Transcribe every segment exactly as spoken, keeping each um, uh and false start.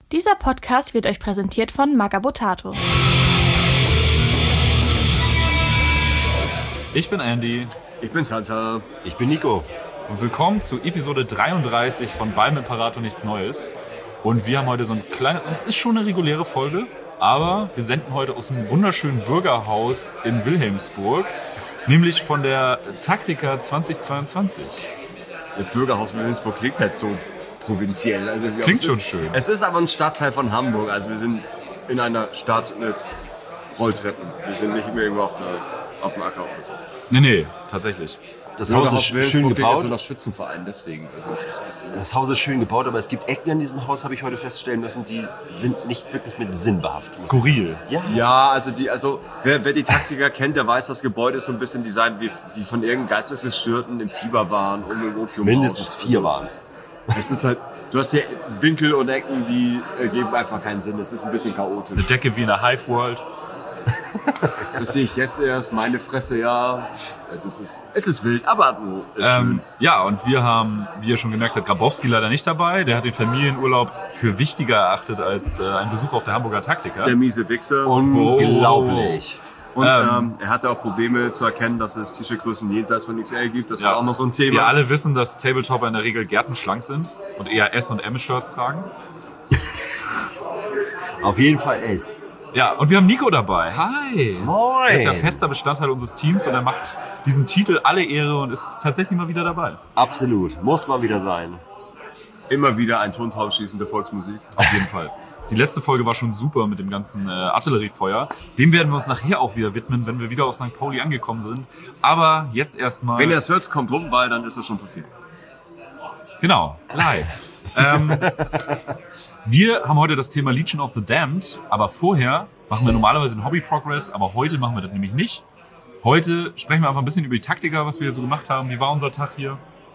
Dieser Podcast wird euch präsentiert von Magabotato. Ich bin Andy. Ich bin Santa. Ich bin Nico. Und willkommen zu Episode dreiunddreißig von Beim Imperator nichts Neues. Und wir haben heute so ein kleines, das ist schon eine reguläre Folge, aber wir senden heute aus einem wunderschönen Bürgerhaus in Wilhelmsburg, nämlich von der Taktika zweitausendzweiundzwanzig. Das Bürgerhaus Wilhelmsburg klingt halt so provinziell. Also, Klingt glaube, schon ist, schön. Es ist aber ein Stadtteil von Hamburg. Also wir sind in einer Stadt mit Rolltreppen. Wir sind nicht mehr irgendwo auf, der, auf dem Acker oder so. Nee, nee, tatsächlich. Das Haus ist schön gebaut. So nach Schützenverein, deswegen. Also es ist ein bisschen Das Haus ist schön gebaut, aber es gibt Ecken an diesem Haus, habe ich heute feststellen müssen, die sind nicht wirklich mit Sinn behaftet. Skurril. Ja. Ja, also die, also wer, wer die Taktika kennt, der weiß, das Gebäude ist so ein bisschen designt wie, wie von irgendeinem Geistesgestörten im Fieberwahn und im Opium. Mindestens vier waren es. Es ist halt, du hast hier Winkel und Ecken, die äh, geben einfach keinen Sinn. Es ist ein bisschen chaotisch. Eine Decke wie in der Hive World. Das sehe ich jetzt erst, meine Fresse, ja. Es ist, es ist wild, aber no, ist Ähm, ja, und wir haben, wie ihr schon gemerkt habt, Grabowski leider nicht dabei. Der hat den Familienurlaub für wichtiger erachtet als äh, ein Besuch auf der Hamburger Taktika. der miese Wichser. Unglaublich. Und Ähm, ähm, er hatte auch Probleme zu erkennen, dass es T-Shirt-Größen jenseits von X L gibt. Das Ja. war auch noch so ein Thema. Wir alle wissen, dass Tabletopper in der Regel gärtenschlank sind und eher S- und M-Shirts tragen. Auf jeden Fall S. Ja, und wir haben Nico dabei. Hi! Moin. Er ist ja fester Bestandteil unseres Teams und er macht diesem Titel alle Ehre und ist tatsächlich mal wieder dabei. Absolut. Muss mal wieder sein. Immer wieder ein Tontaubenschießen der Volksmusik. Auf jeden Fall. Die letzte Folge war schon super mit dem ganzen äh, Artilleriefeuer. Dem werden wir uns nachher auch wieder widmen, wenn wir wieder auf Sankt Pauli angekommen sind. Aber jetzt erstmal... Wenn ihr es hört, kommt rum, weil dann ist es schon passiert. Genau, live. ähm, wir haben heute das Thema Legion of the Damned, aber vorher machen wir normalerweise einen Hobby-Progress, aber heute machen wir das nämlich nicht. Heute sprechen wir einfach ein bisschen über die Taktika, was wir so gemacht haben. Wie war unser Tag hier?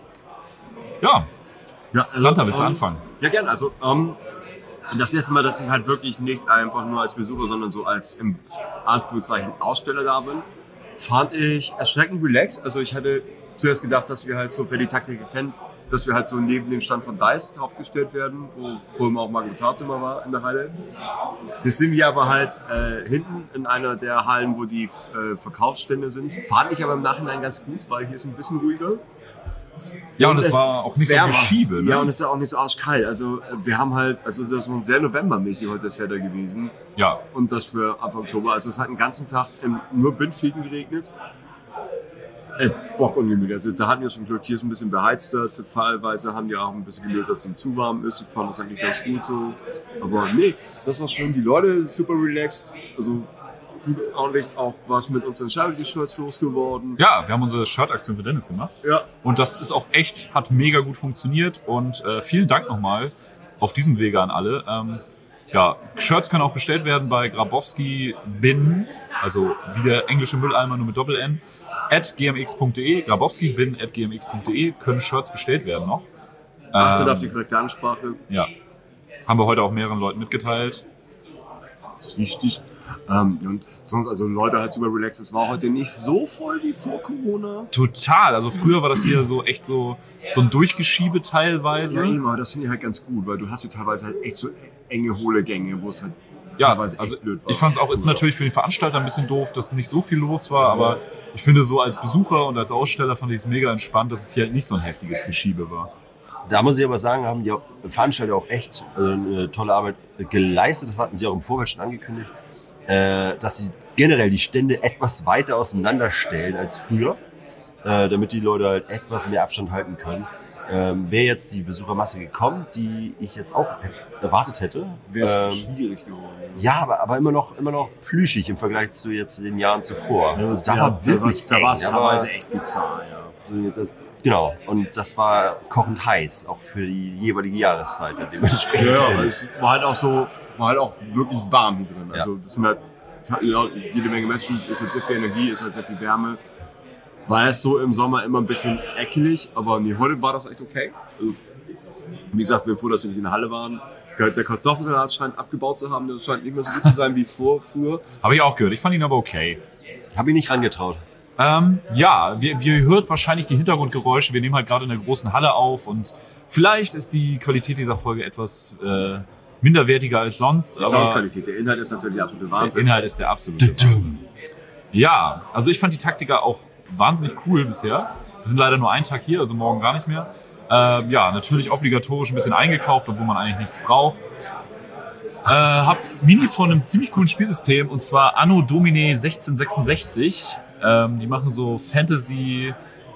Ja, Ja, also, Santa, willst du ähm, anfangen? Ja, gerne. Also, ähm, das erste Mal, dass ich halt wirklich nicht einfach nur als Besucher, sondern so als im Anführungszeichen Aussteller da bin, fand ich erschreckend relaxed. Also ich hatte zuerst gedacht, dass wir halt so, wer die Taktik kennt, dass wir halt so neben dem Stand von Dice draufgestellt werden, wo früher auch Magabotato immer war in der Halle. Jetzt sind wir aber halt äh, hinten in einer der Hallen, wo die äh, Verkaufsstände sind. Fand ich aber im Nachhinein ganz gut, weil hier ist ein bisschen ruhiger. Ja, und es war auch nicht so ein wärmer. Geschiebe. Ne? Ja, und es ist auch nicht so arschkalt. Also wir haben halt, also es ist so sehr novembermäßig heute das Wetter gewesen. Ja. Und das für Anfang Oktober. Also es hat den ganzen Tag im, nur Bindfliegen geregnet. Äh, Bock ungemütlich. Also da hatten wir schon Glück, hier ist ein bisschen beheizter. Teilweise haben die auch ein bisschen gemütlich, dass es zu warm ist. Ich fand das eigentlich ganz gut so. Aber nee, das war schön. Die Leute super relaxed. Also gut, ordentlich auch was mit unseren Charity-Shirts losgeworden. Ja, wir haben unsere Shirt-Aktion für Dennis gemacht. Ja. Und das ist auch echt, hat mega gut funktioniert. Und äh, vielen Dank nochmal auf diesem Wege an alle. Ähm, ja, Shirts können auch bestellt werden bei Grabowski bin, also wie der englische Mülleimer nur mit Doppel-N, at gmx punkt de. Grabowski bin at gmx punkt de können Shirts bestellt werden noch. Achtet Ähm, auf die korrekte Ansprache. Ja. Haben wir heute auch mehreren Leuten mitgeteilt. Das ist wichtig. Ähm, und sonst, also Leute halt super relaxed. Es war heute nicht so voll wie vor Corona. Total. Also früher war das hier so echt so, so ein Durchgeschiebe teilweise. Ja, immer, das finde ich halt ganz gut, weil du hast hier teilweise halt echt so enge, hohle Gänge, wo es halt Ja, teilweise also echt blöd war. ich fand es auch, ist Früher. natürlich für den Veranstalter ein bisschen doof, dass nicht so viel los war, aber ich finde so als Besucher und als Aussteller fand ich es mega entspannt, dass es hier halt nicht so ein heftiges Geschiebe war. Da muss ich aber sagen, haben die Veranstalter auch echt äh, eine tolle Arbeit geleistet. Das hatten sie auch im Vorfeld schon angekündigt, äh, dass sie generell die Stände etwas weiter auseinanderstellen als früher, äh, damit die Leute halt etwas mehr Abstand halten können. Ähm, Wäre jetzt die Besuchermasse gekommen, die ich jetzt auch hätte, erwartet hätte, Wäre es ähm, schwierig geworden. ja, aber, aber immer noch immer noch plüschig im Vergleich zu jetzt den Jahren zuvor. Ja, da war wirklich da war es eng, teilweise aber- echt bizarr, ja. So, das, genau, und das war kochend heiß, auch für die jeweilige Jahreszeit. Ja, dementsprechend. Ja, ja, es war halt auch so, war halt auch wirklich warm hier drin. Also das sind halt ja, jede Menge Menschen, ist halt sehr viel Energie, ist halt sehr viel Wärme. War es so im Sommer immer ein bisschen eklig, aber nee, heute war das echt okay. Also, wie gesagt, bin froh, dass wir nicht in der Halle waren. Der Kartoffelsalat scheint abgebaut zu haben, das scheint nicht mehr so gut zu sein wie vor, früher. Habe ich auch gehört. Ich fand ihn aber okay. Habe ich nicht rangetraut. Ähm, ja, wir, wir hört wahrscheinlich die Hintergrundgeräusche. Wir nehmen halt gerade in der großen Halle auf und vielleicht ist die Qualität dieser Folge etwas äh, minderwertiger als sonst. Die aber Soundqualität, der Inhalt ist natürlich der absolute der Wahnsinn. Inhalt ist der absolute Wahnsinn. Ja, also ich fand die Taktika auch wahnsinnig cool bisher. Wir sind leider nur einen Tag hier, also morgen gar nicht mehr. Äh, ja, natürlich obligatorisch ein bisschen eingekauft, obwohl man eigentlich nichts braucht. Äh, hab Minis von einem ziemlich coolen Spielsystem, und zwar Anno Domini sechzehn sechsundsechzig. Ähm, die machen so Fantasy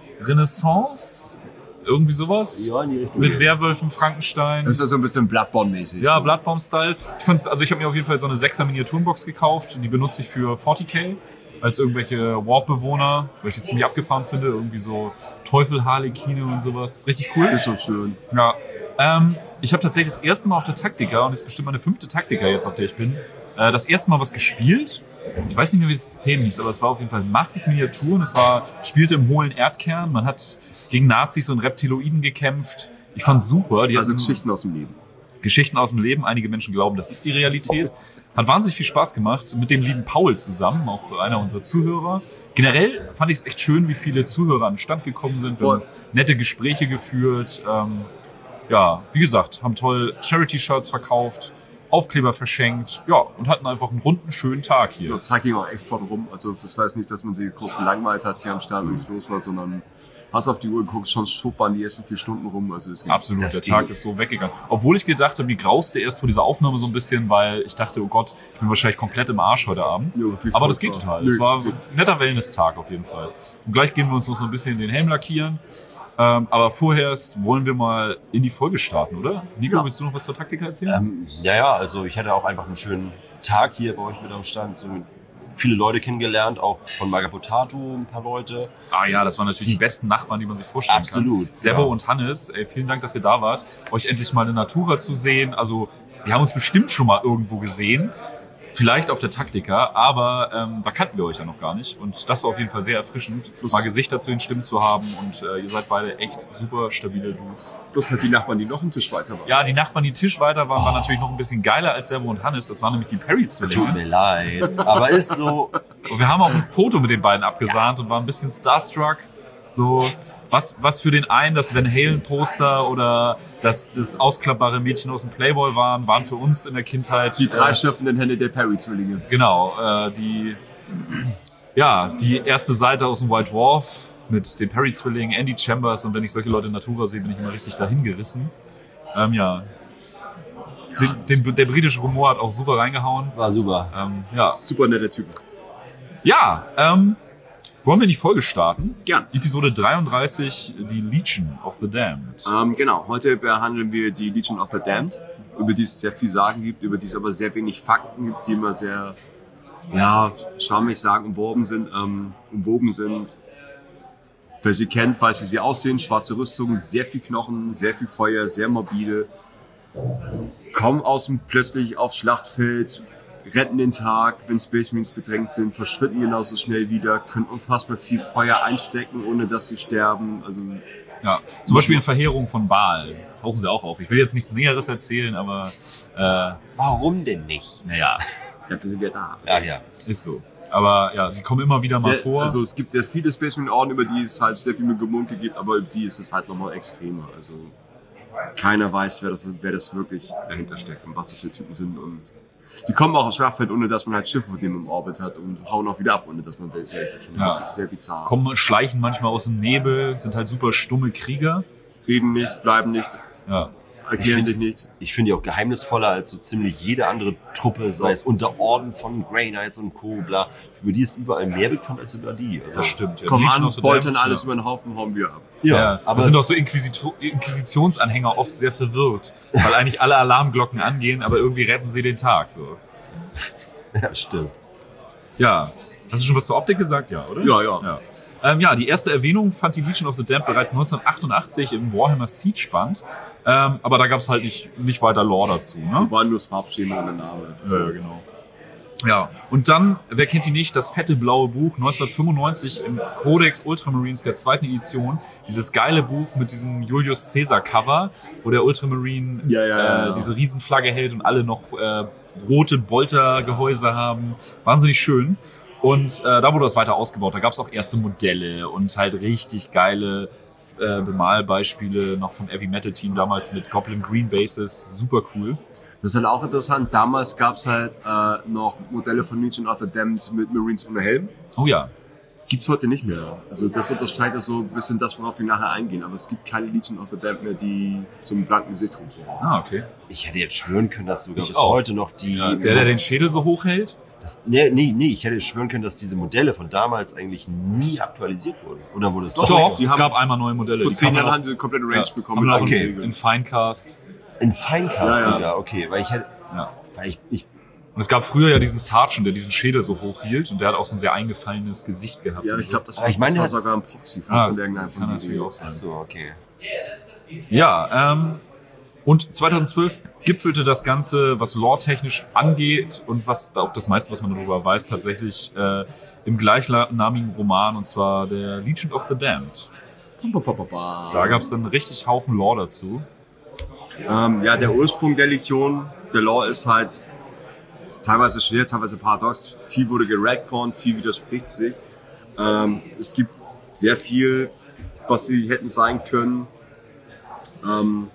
Renaissance, irgendwie sowas. Ja, in die Richtung. Mit Werwölfen, Frankenstein. Das ist ja so ein bisschen Bloodborne-mäßig. Ja, so. Bloodborne-Style. Ich fand's, also ich habe mir auf jeden Fall so eine sechser Miniaturenbox gekauft. Die benutze ich für vierzig K als irgendwelche Warp-Bewohner, weil ich die ziemlich abgefahren finde. Irgendwie so Teufel, Harlekine und sowas. Richtig cool. Das ist schon schön. Ja. Ähm, ich habe tatsächlich das erste Mal auf der Taktika, und das ist bestimmt meine fünfte Taktika jetzt, auf der ich bin, äh, das erste Mal was gespielt. Ich weiß nicht mehr, wie das System hieß, aber es war auf jeden Fall massig Miniaturen. Es war, spielte im hohlen Erdkern. Man hat gegen Nazis und Reptiloiden gekämpft. Ich fand's super. Die Also hatten Geschichten aus dem Leben. Geschichten aus dem Leben. Einige Menschen glauben, das ist die Realität. Hat wahnsinnig viel Spaß gemacht. Mit dem lieben Paul zusammen, auch einer unserer Zuhörer. Generell fand ich es echt schön, wie viele Zuhörer an den Stand gekommen sind. Wir haben nette Gespräche geführt. Ähm, ja, wie gesagt, haben toll Charity-Shirts verkauft, Aufkleber verschenkt, ja, und hatten einfach einen runden, schönen Tag hier. Ja, Zeit ging auch echt vorne rum. Also das war jetzt nicht, dass man sie groß gelangweilt hat, hier am Start und nichts los war, sondern hast auf die Uhr geguckt, schon schub waren die ersten vier Stunden rum. Also es ging. Absolut, Das der ging. Tag ist so weggegangen. Obwohl ich gedacht habe, die grauste erst vor dieser Aufnahme so ein bisschen, weil ich dachte, oh Gott, ich bin wahrscheinlich komplett im Arsch heute Abend. Ja, okay, Aber das voll geht klar. total. Es Nö, war so geht. ein netter Wellness-Tag auf jeden Fall. Und gleich gehen wir uns noch so ein bisschen den Helm lackieren. Ähm, aber vorerst wollen wir mal in die Folge starten, oder? Nico, Ja. willst du noch was zur Taktika erzählen? Ähm, ja, ja, also ich hatte auch einfach einen schönen Tag hier bei euch mit am Stand. So viele Leute kennengelernt, auch von Magabotato ein paar Leute. Ah ja, das waren natürlich die besten Nachbarn, die man sich vorstellen Absolut, kann. Sebo ja. und Hannes, ey, vielen Dank, dass ihr da wart. Euch endlich mal eine Natura zu sehen. Also, wir haben uns bestimmt schon mal irgendwo gesehen. Vielleicht auf der Taktika, aber ähm, da kannten wir euch ja noch gar nicht. Und das war auf jeden Fall sehr erfrischend, Plus- mal Gesichter zu den Stimmen zu haben. Und äh, ihr seid beide echt super stabile Dudes. Plus halt die Nachbarn, die noch einen Tisch weiter waren. Ja, die Nachbarn, die Tisch weiter waren, waren natürlich noch ein bisschen geiler als Sebo und Hannes. Das waren nämlich die Tut Perry-Zwillinge. mir leid, aber ist so. Und wir haben auch ein Foto mit den beiden abgesahnt und waren ein bisschen starstruck. So, was, was für den einen das Van Halen-Poster oder das, das ausklappbare Mädchen aus dem Playboy waren, waren für uns in der Kindheit. Die drei äh, schöpfenden Hände der Perry-Zwillinge. Genau, äh, die, ja, die erste Seite aus dem White Dwarf mit den Perry-Zwillingen, Andy Chambers, und wenn ich solche Leute in Natura sehe, bin ich immer richtig dahin gerissen. Ähm, ja. Den, den, der britische Humor hat auch super reingehauen. War super. Ähm, ja. Super netter Typ. Ja, ähm, wollen wir in die Folge starten? Gern. Episode dreiunddreißig, die Legion of the Damned. Ähm, genau, heute behandeln wir die Legion of the Damned, über die es sehr viel Sagen gibt, über die es aber sehr wenig Fakten gibt, die immer sehr, ja, schwammig sagen, umwoben sind, ähm, umwoben sind. Wer sie kennt, weiß, wie sie aussehen. Schwarze Rüstung, sehr viel Knochen, sehr viel Feuer, sehr morbide. Kommen außen plötzlich aufs Schlachtfeld, retten den Tag, wenn Space Marines bedrängt sind, verschwinden genauso schnell wieder, können unfassbar viel Feuer einstecken, ohne dass sie sterben. Also Ja, zum Beispiel in Verheerung von Baal tauchen sie auch auf. Ich will jetzt nichts Näheres erzählen, aber äh, Warum denn nicht? naja, dafür sind wir da. Ja, ja. ist so. Aber ja, sie kommen immer wieder mal Sehr, vor. Also es gibt ja viele Space Marine Orden, über die es halt sehr viel mit Gemunkel gibt, aber über die ist es halt nochmal extremer. Also keiner weiß, wer das, wer das wirklich dahinter steckt und was das für Typen sind. Und die kommen auch aufs Schlachtfeld, ohne dass man halt Schiffe von dem im Orbit hat, und hauen auch wieder ab, ohne dass man welche findet. Ja. Das ist sehr bizarr. kommen, schleichen manchmal aus dem Nebel, sind halt super stumme Krieger. Reden nicht, bleiben nicht, Ja. erklären find- sich nicht. Ich finde die auch geheimnisvoller als so ziemlich jede andere Truppe, sei es Unterorden von Grey Knights und Co. Bla. Über die ist überall mehr bekannt als über die. Also, Das stimmt. Ja. Kommen Legion an, of the beutern Damned, alles ja. über den Haufen, hauen wir ab. Ja, ja, aber aber sind auch so Inquisito- Inquisitionsanhänger oft sehr verwirrt, weil eigentlich alle Alarmglocken angehen, aber irgendwie retten sie den Tag. So. ja, stimmt. Ja. Hast du schon was zur Optik gesagt? Ja, oder? Ja, ja. Ja, ähm, ja, die erste Erwähnung fand die Legion of the Damned bereits neunzehnhundertachtundachtzig im Warhammer Siege Band. Ähm, aber da gab es halt nicht, nicht weiter Lore dazu. Ne? War nur das Farbschema und der Name. Ja, ja, genau. Ja, und dann, wer kennt die nicht, das fette blaue Buch neunzehnhundertfünfundneunzig im Codex Ultramarines der zweiten Edition. Dieses geile Buch mit diesem Julius Caesar Cover, wo der Ultramarine Ja, ja, ja, äh, ja. diese Riesenflagge hält und alle noch äh, rote Boltergehäuse haben. Wahnsinnig schön. Und äh, da wurde das weiter ausgebaut. Da gab es auch erste Modelle und halt richtig geile äh, Bemalbeispiele noch vom Heavy Metal Team damals mit Goblin Green Bases. Super cool. Das ist halt auch interessant. Damals gab es halt äh, noch Modelle von Legion of the Damned mit Marines ohne Helm. Oh ja. Gibt's heute nicht mehr. Also das unterstreicht so ein bisschen das, worauf wir nachher eingehen. Aber es gibt keine Legion of the Damned mehr, die so einem blanken Gesicht rumtun. Ah, okay. Ich hätte jetzt schwören können, dass sogar Ich bis auch. heute noch die... Ja, der, der den Schädel so hoch hält? Das, nee, nee, nee, ich hätte jetzt schwören können, dass diese Modelle von damals eigentlich nie aktualisiert wurden. Oder wurde es Doch, doch? doch. Die es haben gab einmal neue Modelle. Vor Die zehn kann man Jahren auch- haben sie eine komplette Range ja, bekommen. haben wir auch mit in, eigenen in Segeln. Finecast. In Finecast Ja, ja. sogar, okay. Weil ich hätte... Ja. Weil ich, ich Und es gab früher ja diesen Sergeant, der diesen Schädel so hoch hielt und der hat auch so ein sehr eingefallenes Gesicht gehabt. Ja, und ich so. glaube, das, Aber war- ich meine, das war der- sogar ein Proxy von, Ah, von das irgendeinem kann von natürlich denen. auch sein. ach so, okay. Ja, ähm, und zweitausendzwölf gipfelte das Ganze, was lore-technisch angeht und was auch das meiste, was man darüber weiß, tatsächlich äh, im gleichnamigen Roman, und zwar der Legion of the Damned. Da gab es dann richtig Haufen Lore dazu. Ähm, ja, der Ursprung der Legion, der Lore ist halt teilweise schwer, teilweise paradox. Viel wurde geradconnt, viel widerspricht sich. Ähm, es gibt sehr viel, was sie hätten sein können. Ähm,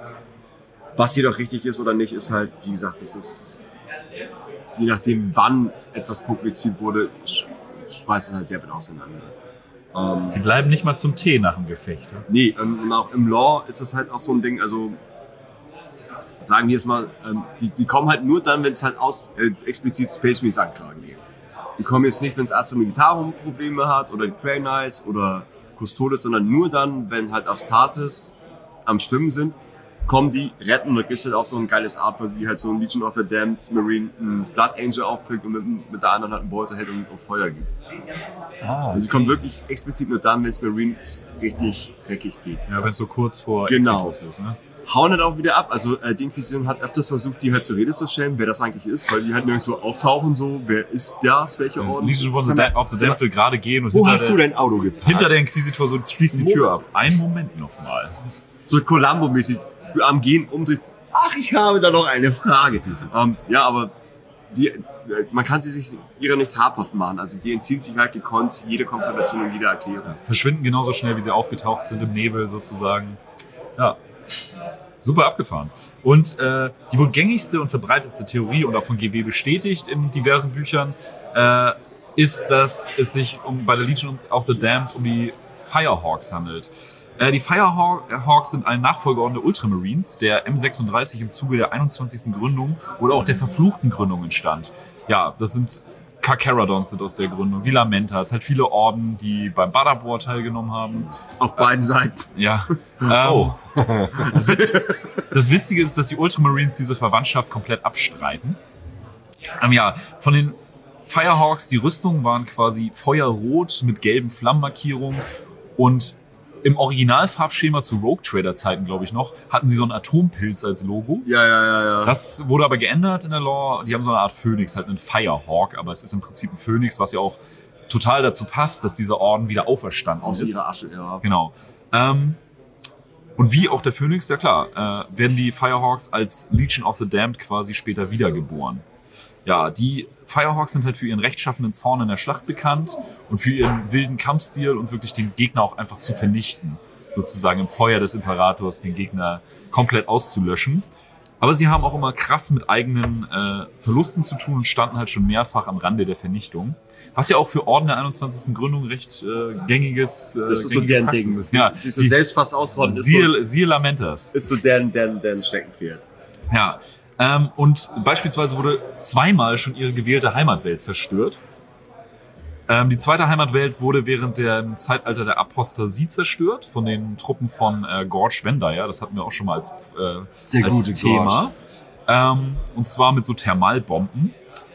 was jedoch richtig ist oder nicht, ist halt, wie gesagt, das ist, je nachdem wann etwas publiziert wurde, schmeißt es halt sehr weit auseinander. Ähm, Die bleiben nicht mal zum Tee nach dem Gefecht. Ne? Nee, und und auch im Lore ist das halt auch so ein Ding, also sagen wir es mal, ähm, die, die kommen halt nur dann, wenn es halt aus äh, explizit Space Marines anklagen geht. Die kommen jetzt nicht, wenn es Astra Militarum Probleme hat oder die Grey Knights oder Custodes, sondern nur dann, wenn halt Astartes am Schwimmen sind, kommen die, retten, und da gibt es halt auch so ein geiles Artwork, wie halt so ein Legion of the Damned Marine einen Blood Angel auffängt und mit, mit der anderen halt einen Bolter hält und auf Feuer gibt. Ah, Also sie kommen wirklich explizit nur dann, wenn es Marines richtig dreckig geht. ja, wenn es so kurz vor Genau. Exitus ist. Ne? Hauen halt auch wieder ab. Also äh, die Inquisition hat öfters versucht, die halt zur Rede zu stellen, wer das eigentlich ist, weil die halt nirgendwo auftauchen, so, wer ist das, welcher Orden? Legion of the Sag mal, Damned of the Damned will gerade gehen und Wo hinter hast der, du dein Auto geparkt? hinter der Inquisitor so schließt die Tür ab. Moment. Einen Moment nochmal. So Columbo-mäßig am Gehen umdreht. Ach, ich habe da noch eine Frage. ähm, ja, aber die, äh, man kann sie sich ihrer nicht habhaft machen. Also die entziehen sich halt gekonnt jede Konfrontation und jede Erklärung. Verschwinden genauso schnell, wie sie aufgetaucht sind im Nebel sozusagen. Ja, super abgefahren. Und äh, die wohl gängigste und verbreitetste Theorie und auch von G W bestätigt in diversen Büchern äh, ist, dass es sich um, bei der Legion of the Damned um die Firehawks handelt. Äh, die Firehawks sind ein Nachfolgeorden der Ultramarines, der M sechsunddreißig im Zuge der einundzwanzigsten Gründung oder auch der verfluchten Gründung entstand. Ja, das sind Carcharodons sind aus der Gründung, die Lamentas, halt viele Orden, die beim Badabor teilgenommen haben. Auf beiden Seiten. Ja. Ähm, das, Witz, das Witzige ist, dass die Ultramarines diese Verwandtschaft komplett abstreiten. Ähm, ja, von den Firehawks, die Rüstungen waren quasi feuerrot mit gelben Flammenmarkierungen und im Originalfarbschema zu Rogue Trader Zeiten, glaube ich noch, hatten sie so einen Atompilz als Logo. Ja, ja, ja, ja. Das wurde aber geändert in der Lore. Die haben so eine Art Phönix, halt einen Firehawk, aber es ist im Prinzip ein Phönix, was ja auch total dazu passt, dass dieser Orden wieder auferstanden Aus ist. ihrer Asche, ja. Genau. Ähm, und wie auch der Phönix, ja klar, äh, werden die Firehawks als Legion of the Damned quasi später wiedergeboren. Ja, die Firehawks sind halt für ihren rechtschaffenen Zorn in der Schlacht bekannt und für ihren wilden Kampfstil und wirklich den Gegner auch einfach zu vernichten. Sozusagen im Feuer des Imperators den Gegner komplett auszulöschen. Aber sie haben auch immer krass mit eigenen äh, Verlusten zu tun und standen halt schon mehrfach am Rande der Vernichtung. Was ja auch für Orden der einundzwanzigsten Gründung recht äh, gängiges äh, Das ist so gängige deren Praxis Ding. Ist. Ja, Sie so die- selbst fast ausrotten. Ist so, Siehe, siehe Lamentas. ist so deren, deren, deren Steckenpferd. Ja, ähm, und beispielsweise wurde zweimal schon ihre gewählte Heimatwelt zerstört. Ähm, die zweite Heimatwelt wurde während dem Zeitalter der Apostasie zerstört von den Truppen von äh, Gorge Vendaya. Das hatten wir auch schon mal als, äh, Der als gute Thema. Ähm, und zwar mit so Thermalbomben.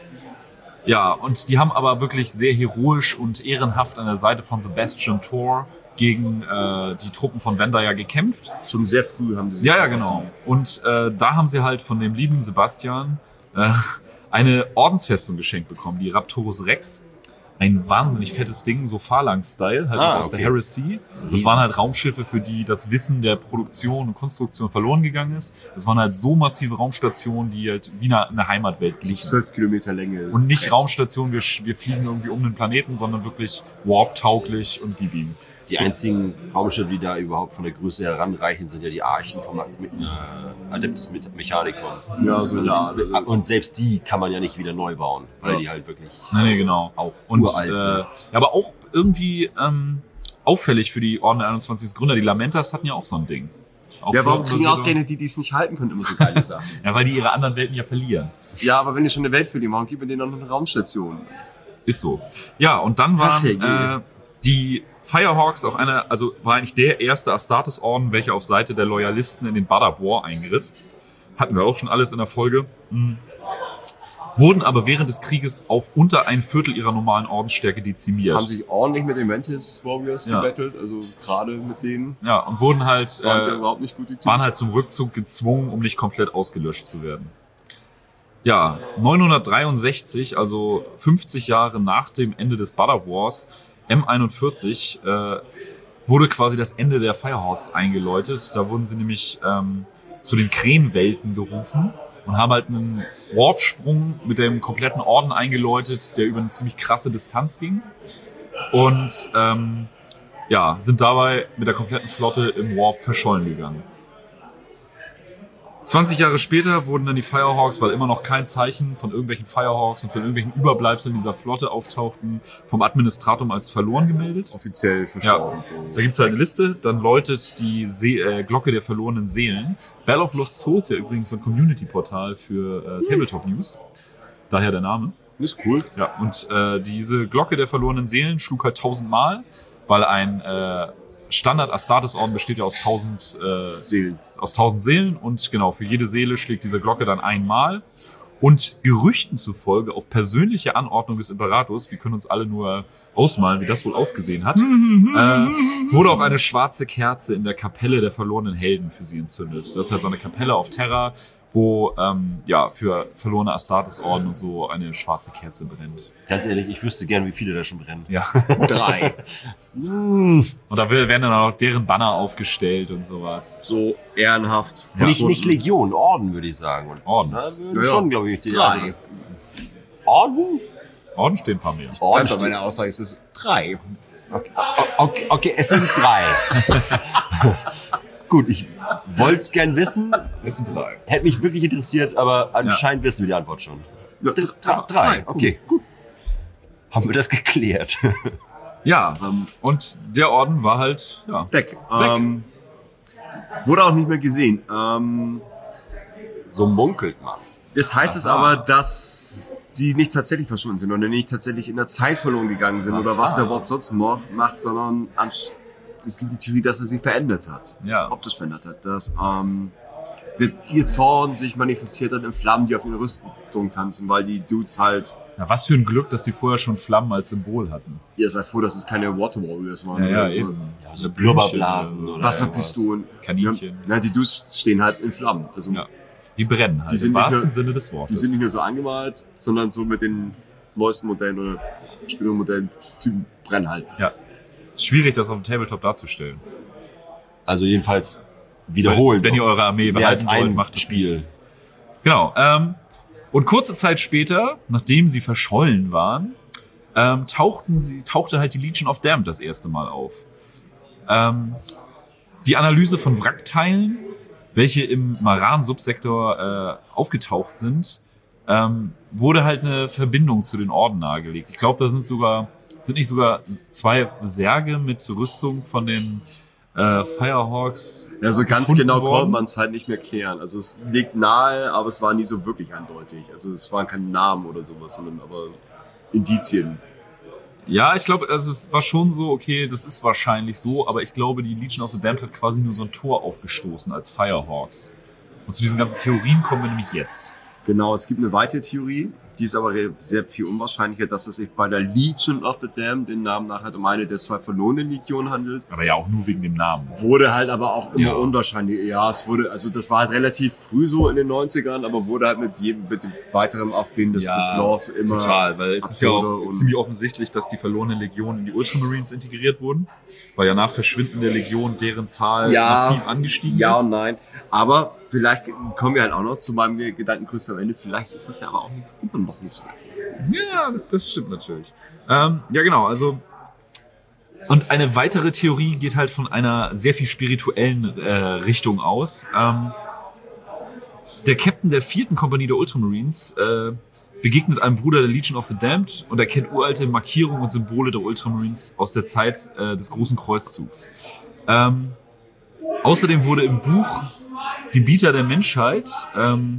Ja, und die haben aber wirklich sehr heroisch und ehrenhaft an der Seite von The Bastion Tor gegen äh, die Truppen von Vendaya gekämpft. Schon sehr früh haben die sich Ja, ja, genau. Und äh, da haben sie halt von dem lieben Sebastian äh, eine Ordensfestung geschenkt bekommen, die Raptorus Rex. Ein wahnsinnig fettes Ding, so Phalanx-Style, halt Ah, noch aus okay. der Heresy. Das waren halt Raumschiffe, für die das Wissen der Produktion und Konstruktion verloren gegangen ist. Das waren halt so massive Raumstationen, die halt wie eine, eine Heimatwelt glichen. zwölf Kilometer Länge. Und nicht Raumstationen, wir, sch- wir fliegen irgendwie um den Planeten, sondern wirklich warp-tauglich und gib ihm. Die einzigen Raumschiffe, die da überhaupt von der Größe heranreichen, sind ja die Archen vom mit, äh, Adeptus Mechanicum. Ja, so ja. Und selbst die kann man ja nicht wieder neu bauen, weil Ja. die halt wirklich Nee, nee, genau. auch Und uralt äh, sind. ja, aber auch irgendwie ähm, auffällig für die Orden der einundzwanzig Gründer. Die Lamentas hatten ja auch so ein Ding. Auch Ja, warum kriegen Flottenbasierte- ausgerechnet die, die es nicht halten können, immer so geile Sachen? Ja, weil die ihre anderen Welten ja verlieren. Ja, aber wenn die schon eine Welt verlieren, warum gibt man denen auch noch eine Raumstation? Ist so. Ja, und dann Ach, waren herrje. äh, die Firehawks auch einer, also war eigentlich der erste Astartes-Orden, welcher auf Seite der Loyalisten in den Badab War eingriff. Hatten wir auch schon alles in der Folge. Mhm. Wurden aber während des Krieges auf unter ein Viertel ihrer normalen Ordensstärke dezimiert. Haben sich ordentlich mit den Mantis Warriors Ja. gebettelt, also gerade mit denen. Ja, und wurden halt, Waren sie äh, überhaupt nicht gut, die Typen. waren halt zum Rückzug gezwungen, um nicht komplett ausgelöscht zu werden. Ja, neunhundertdreiundsechzig, also fünfzig Jahre nach dem Ende des Badab Wars, M einundvierzig, äh, wurde quasi das Ende der Firehawks eingeläutet. Da wurden sie nämlich ähm, zu den Krähenwelten gerufen und haben halt einen Warpsprung mit dem kompletten Orden eingeläutet, der über eine ziemlich krasse Distanz ging. Und ähm, ja, sind dabei mit der kompletten Flotte im Warp verschollen gegangen. zwanzig Jahre später wurden dann die Firehawks, weil immer noch kein Zeichen von irgendwelchen Firehawks und von irgendwelchen Überbleibseln dieser Flotte auftauchten, vom Administratum als verloren gemeldet. offiziell verstorben. Ja, da gibt's halt eine Liste, dann läutet die See äh, Glocke der verlorenen Seelen. Bell of Lost Souls, ja übrigens so ein Community-Portal für äh, Tabletop News. Daher der Name. Ist cool. Ja, und äh, diese Glocke der verlorenen Seelen schlug halt tausendmal, weil ein äh, Standard Astartes-Orden besteht ja aus tausend äh, Seelen. aus tausend Seelen und genau, für jede Seele schlägt diese Glocke dann einmal. Und Gerüchten zufolge auf persönliche Anordnung des Imperators, wir können uns alle nur ausmalen, wie das wohl ausgesehen hat, äh, wurde auch eine schwarze Kerze in der Kapelle der verlorenen Helden für sie entzündet. Das ist halt so eine Kapelle auf Terra, wo ähm, ja für verlorene Astartes-Orden und so eine schwarze Kerze brennt. Ganz ehrlich, ich wüsste gern, wie viele da schon brennen. Ja. Drei. Und da werden dann auch deren Banner aufgestellt und sowas. So ehrenhaft. Nicht, nicht Legion, Orden, würde ich sagen. Und Orden. da würden Ja, ja. schon, glaube ich, die Drei. Orden? Orden stehen ein paar mehr. Orden Bei steht- meiner Aussage ist es drei. Okay, okay, okay, es sind drei. Gut, ich wollte es gern wissen, Es sind drei. hätte mich wirklich interessiert, aber anscheinend wissen wir die Antwort schon. Ja, Dr drei, drei, okay, gut. Haben wir das geklärt? Ja, ähm, und der Orden war halt, ja, Weg. Ähm, wurde auch nicht mehr gesehen. Ähm, So munkelt man. das heißt es aber, dass sie nicht tatsächlich verschwunden sind oder nicht tatsächlich in der Zeit verloren gegangen sind oder was der überhaupt sonst mo- macht, sondern ansch- es gibt die Theorie, dass er sie verändert hat. Ja. Ob das verändert hat, dass ähm, der, ihr Zorn sich manifestiert hat in Flammen, die auf ihre Rüstung tanzen, weil die Dudes halt, na, was für ein Glück, dass die vorher schon Flammen als Symbol hatten. ihr seid froh, dass es keine Water Warriors waren. Ja, ja, oder so. eben. Ja, so Blubberblasen Blümchen oder Wasserpistolen. Kaninchen. Ja, na, die Dudes stehen halt in Flammen. Also Ja. Die brennen halt, Die sind im nicht wahrsten nur- Sinne des die Wortes. sind nicht nur so angemalt, sondern so mit den neuesten Modellen oder späteren Modellen, die brennen halt. ja. Schwierig, das auf dem Tabletop darzustellen. Also jedenfalls wiederholen. Wenn ihr eure Armee mehr als behalten wollt, ein macht das Spiel. Genau. Ähm, und kurze Zeit später, nachdem sie verschollen waren, ähm, tauchten sie, tauchte halt die Legion of Damned das erste Mal auf. Ähm, die Analyse von Wrackteilen, welche im Maran-Subsektor äh, aufgetaucht sind, ähm, wurde halt eine Verbindung zu den Orden nahegelegt. Ich glaube, da sind sogar sind nicht sogar zwei Särge mit Rüstung von den äh, Firehawks. Ja, so ganz gefunden genau worden. konnte man es halt nicht mehr klären. Also es liegt nahe, aber es war nie so wirklich eindeutig. Also es waren keine Namen oder sowas, sondern aber Indizien. Ja, ich glaube, also es war schon so, okay, das ist wahrscheinlich so, aber ich glaube, die Legion of the Damned hat quasi nur so ein Tor aufgestoßen als Firehawks. Und zu diesen ganzen Theorien kommen wir nämlich jetzt. Genau, es gibt eine weitere Theorie, die ist aber re- sehr viel unwahrscheinlicher, dass es sich bei der Legion of the Damned, den Namen nach hat, um eine der zwei verlorenen Legionen handelt. Aber ja auch nur wegen dem Namen. Wurde halt aber auch immer Ja. unwahrscheinlich. Ja, es wurde, also das war halt relativ früh so in den neunzigern, aber wurde halt mit jedem, mit dem weiteren Aufblühen des, des Laws immer total, weil es ist ja absurder auch und- ziemlich offensichtlich, dass die verlorenen Legionen in die Ultramarines integriert wurden, weil ja nach Verschwinden der Legion deren Zahl Ja, massiv angestiegen Ja ist. und nein. Aber vielleicht kommen wir halt auch noch zu meinem Gedankengröße am Ende. Vielleicht ist das ja aber auch nicht, immer noch nicht so. Ja, das, das stimmt natürlich. Ähm, ja, genau, also Und eine weitere Theorie geht halt von einer sehr viel spirituellen äh, Richtung aus. Ähm, der Captain der vierten Kompanie der Ultramarines äh, begegnet einem Bruder der Legion of the Damned und erkennt uralte Markierungen und Symbole der Ultramarines aus der Zeit äh, des großen Kreuzzugs. Ähm, außerdem wurde im Buch Gebieter der Menschheit ähm,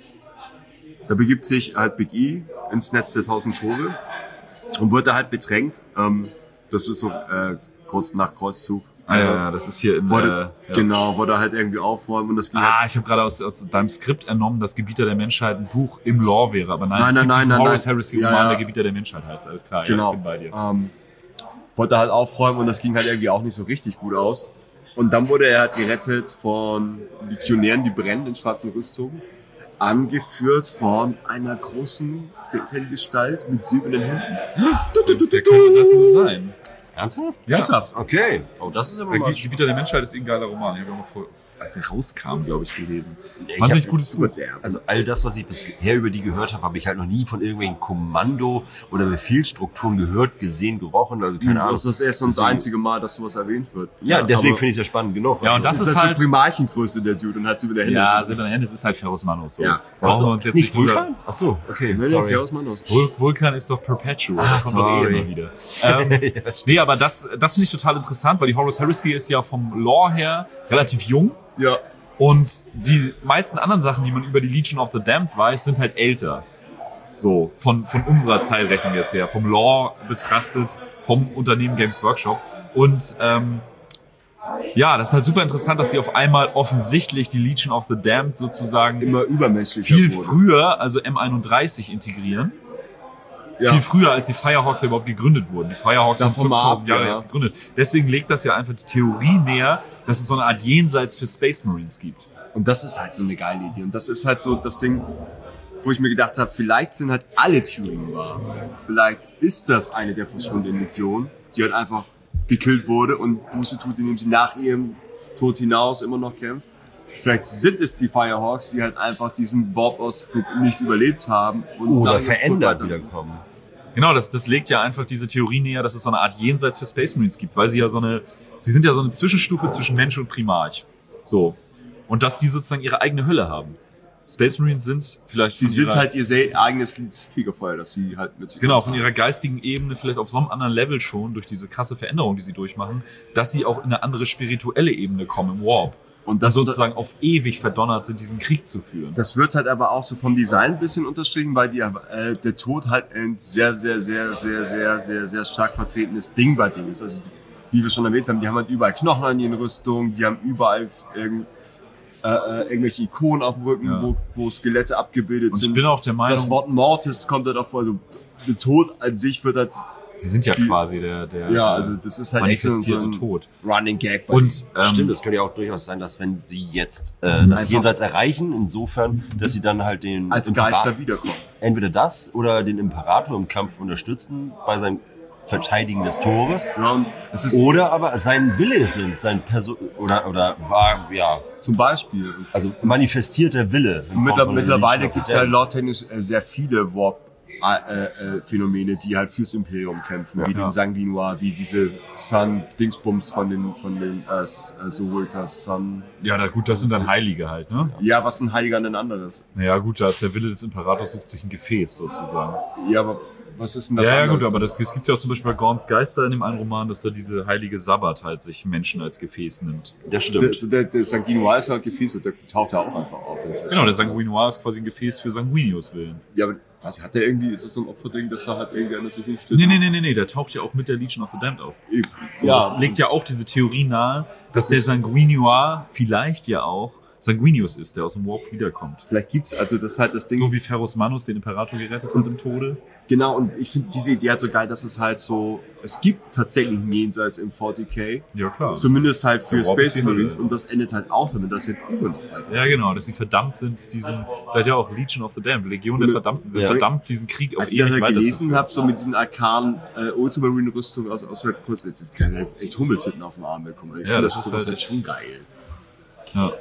Da begibt sich halt Big E ins Netz der tausend Tore und wird da halt bedrängt. Ähm, das ist so äh, kurz nach Kreuzzug. Ah ja, ja, das ist hier in Wurde, äh, ja. Genau, wurde halt irgendwie aufräumen und das ging halt Ah, ich habe gerade aus, aus deinem Skript entnommen, dass Gebieter der Menschheit ein Buch im Lore wäre, aber nein, Nein, es nein, gibt nein, diesen nein, Horus nein. Heresy Ja, Roman, ja. der Gebieter der Menschheit heißt, alles klar, Genau. ja, ich bin bei dir. Ähm, wollte halt aufräumen und das ging halt irgendwie auch nicht so richtig gut aus. Und dann wurde er halt gerettet von Legionären, die brennen in schwarzen Rüstungen, angeführt von einer großen Gestalt mit silbernen Händen. Wer könnte das nur sein? Ernsthaft? Ja. Ernsthaft? Okay. Oh, das ist aber Der mal... Gebieter der Menschheit ist eh ein geiler Roman. Ich habe mal vor, als er rauskam, glaube ich, gelesen. Ich Wahnsinnig hab- gutes Buch. Also all das, was ich bisher über die gehört habe, habe ich halt noch nie von irgendwelchen Kommando- oder Befehlsstrukturen gehört, gesehen, gerochen. Also keine Ahnung. Das ist das erste und das einzige Mal, dass sowas erwähnt wird. Ja, deswegen aber finde ich es ja spannend genug. Ja, und das das ist ist halt halt- so Primarchengröße, der Dude, und hat sie wieder Hände. Ja, Silberner Hände, es ist halt Ferrus Manus. So. Ja. Brauchen wir uns jetzt nicht, nicht Vulkan? Ach so, okay, Nee, nee, sorry. Ferrus Manus. Vul Vulkan ist doch Perpetual. Ah, der kommt doch eh sorry. immer wieder. Ähm, nee, aber das, das finde ich total interessant, weil die Horus Heresy ist ja vom Lore her relativ jung. Ja. Und die meisten anderen Sachen, die man über die Legion of the Damned weiß, sind halt älter. So, von, von unserer Zeitrechnung jetzt her, vom Lore betrachtet, vom Unternehmen Games Workshop. Und ähm, ja, das ist halt super interessant, dass sie auf einmal offensichtlich die Legion of the Damned sozusagen Immer übermenschlicher viel wurde. früher, also M einunddreißig, integrieren. Ja. Viel früher, als die Firehawks ja überhaupt gegründet wurden. Die Firehawks sind Davon mal fünftausend ab, Jahre ja. erst gegründet. Deswegen legt das ja einfach die Theorie näher, dass es so eine Art Jenseits für Space Marines gibt. Und das ist halt so eine geile Idee. Und das ist halt so das Ding, wo ich mir gedacht habe, vielleicht sind halt alle Theorien wahr. Vielleicht ist das eine der verschwundenen Legionen, die halt einfach gekillt wurde und Buße tut, indem sie nach ihrem Tod hinaus immer noch kämpft. Vielleicht sind es die Firehawks, die halt einfach diesen Warp-Ausflug nicht überlebt haben. Und Oder nach ihrem verändert Tod weiter- wiederkommen. Genau, das, das legt ja einfach diese Theorie näher, dass es so eine Art Jenseits für Space Marines gibt, weil sie ja so eine, sie sind ja so eine Zwischenstufe zwischen Mensch und Primarch. So. Und dass die sozusagen ihre eigene Hölle haben. Space Marines sind vielleicht Sie von sind ihrer, halt ihr sel- eigenes Fegefeuer, das sie halt mit sich genau, von ihrer geistigen Ebene vielleicht auf so einem anderen Level schon durch diese krasse Veränderung, die sie durchmachen, dass sie auch in eine andere spirituelle Ebene kommen im Warp. Und Das das sozusagen auf ewig verdonnert sind, diesen Krieg zu führen. Das wird halt aber auch so vom Design ein bisschen unterstrichen, weil die, äh, der Tod halt ein sehr, sehr, sehr, sehr, sehr, sehr, sehr stark vertretenes Ding bei denen ist. Also, wie wir schon erwähnt haben, die haben halt überall Knochen an ihren Rüstungen, die haben überall irgend, äh, äh, irgendwelche Ikonen auf dem Rücken, Ja. wo, wo Skelette abgebildet Und ich sind. bin auch der Meinung, Das Wort Mortis kommt halt auch vor. Also, der Tod an sich wird halt, sie sind ja die- quasi der, der ja, also das ist halt echt so manifestierte ein Tod. Running Gag bei Und ähm, Stimmt, es könnte ja auch durchaus sein, dass wenn sie jetzt äh, das Einfach- Jenseits erreichen, insofern, dass sie dann halt den als Imperator- Geister wiederkommen. entweder das oder den Imperator im Kampf unterstützen bei seinem Verteidigen des Tores. Ja, und es ist Oder aber sein Wille sind, sein Perso oder oder war ja zum Beispiel, also manifestierter Wille. in Form Mittler, von der mittlerweile Legion of gibt es the ja Damned. laut Tennis äh, sehr viele Warp-Phänomene, die halt fürs Imperium kämpfen, Ja, wie ja. den Sanguinoir, wie diese Sun-Dingsbums von den, von den äh, Sorultas Sun. ja, na gut, das sind dann Heilige halt, ne? Ja, was ein Heiliger denn anderes? Naja, gut, da ist der Wille des Imperators, sucht sich ein Gefäß sozusagen. Ja, aber was ist denn das Ja, ja, anderes? gut, aber das, das gibt's ja auch zum Beispiel bei Gorns Geister in dem einen Roman, dass da diese heilige Sabbat halt sich Menschen als Gefäß nimmt. Das Der, stimmt. so der, der Sanguinoir ist halt Gefäß und der taucht ja auch einfach auf. wenn's Genau, der Sanguinoir ist quasi ein Gefäß für Sanguinius Willen. Ja, aber was hat der irgendwie? Ist das so ein Opferding, dass er halt irgendwie an der Zukunft steht? Nee, nee, nee, nee, nee, der taucht ja auch mit der Legion of the Damned auf. Eben. So, Ja, das legt ja auch diese Theorie nahe, dass Das der ist- Sanguinoir vielleicht ja auch Sanguinius ist, der aus dem Warp wiederkommt. vielleicht gibt's, also das ist halt das Ding. So wie Ferrus Manus den Imperator gerettet hat im Tode. Genau, und ich finde diese Idee halt so geil, dass es halt so, es gibt tatsächlich ein Jenseits im forty K. Ja, klar. Zumindest halt für Der Warp ist Space die Hölle. Marines und das endet halt auch damit, dass jetzt immer noch weiter. Ja, genau, dass sie verdammt sind, diesen, vielleicht ja auch Legion of the Damned, Legion der Verdammten sind Ja. verdammt, diesen Krieg auf Als ich das ewig halt gelesen weiterzuführen. habe, so mit diesen arkanen äh, Ultramarine Rüstung aus, aus der Kurz, jetzt kann halt echt Hummeltitten auf dem Arm bekommen. Ich Ja, finde das das, ist sowas halt halt schon geil. Ja.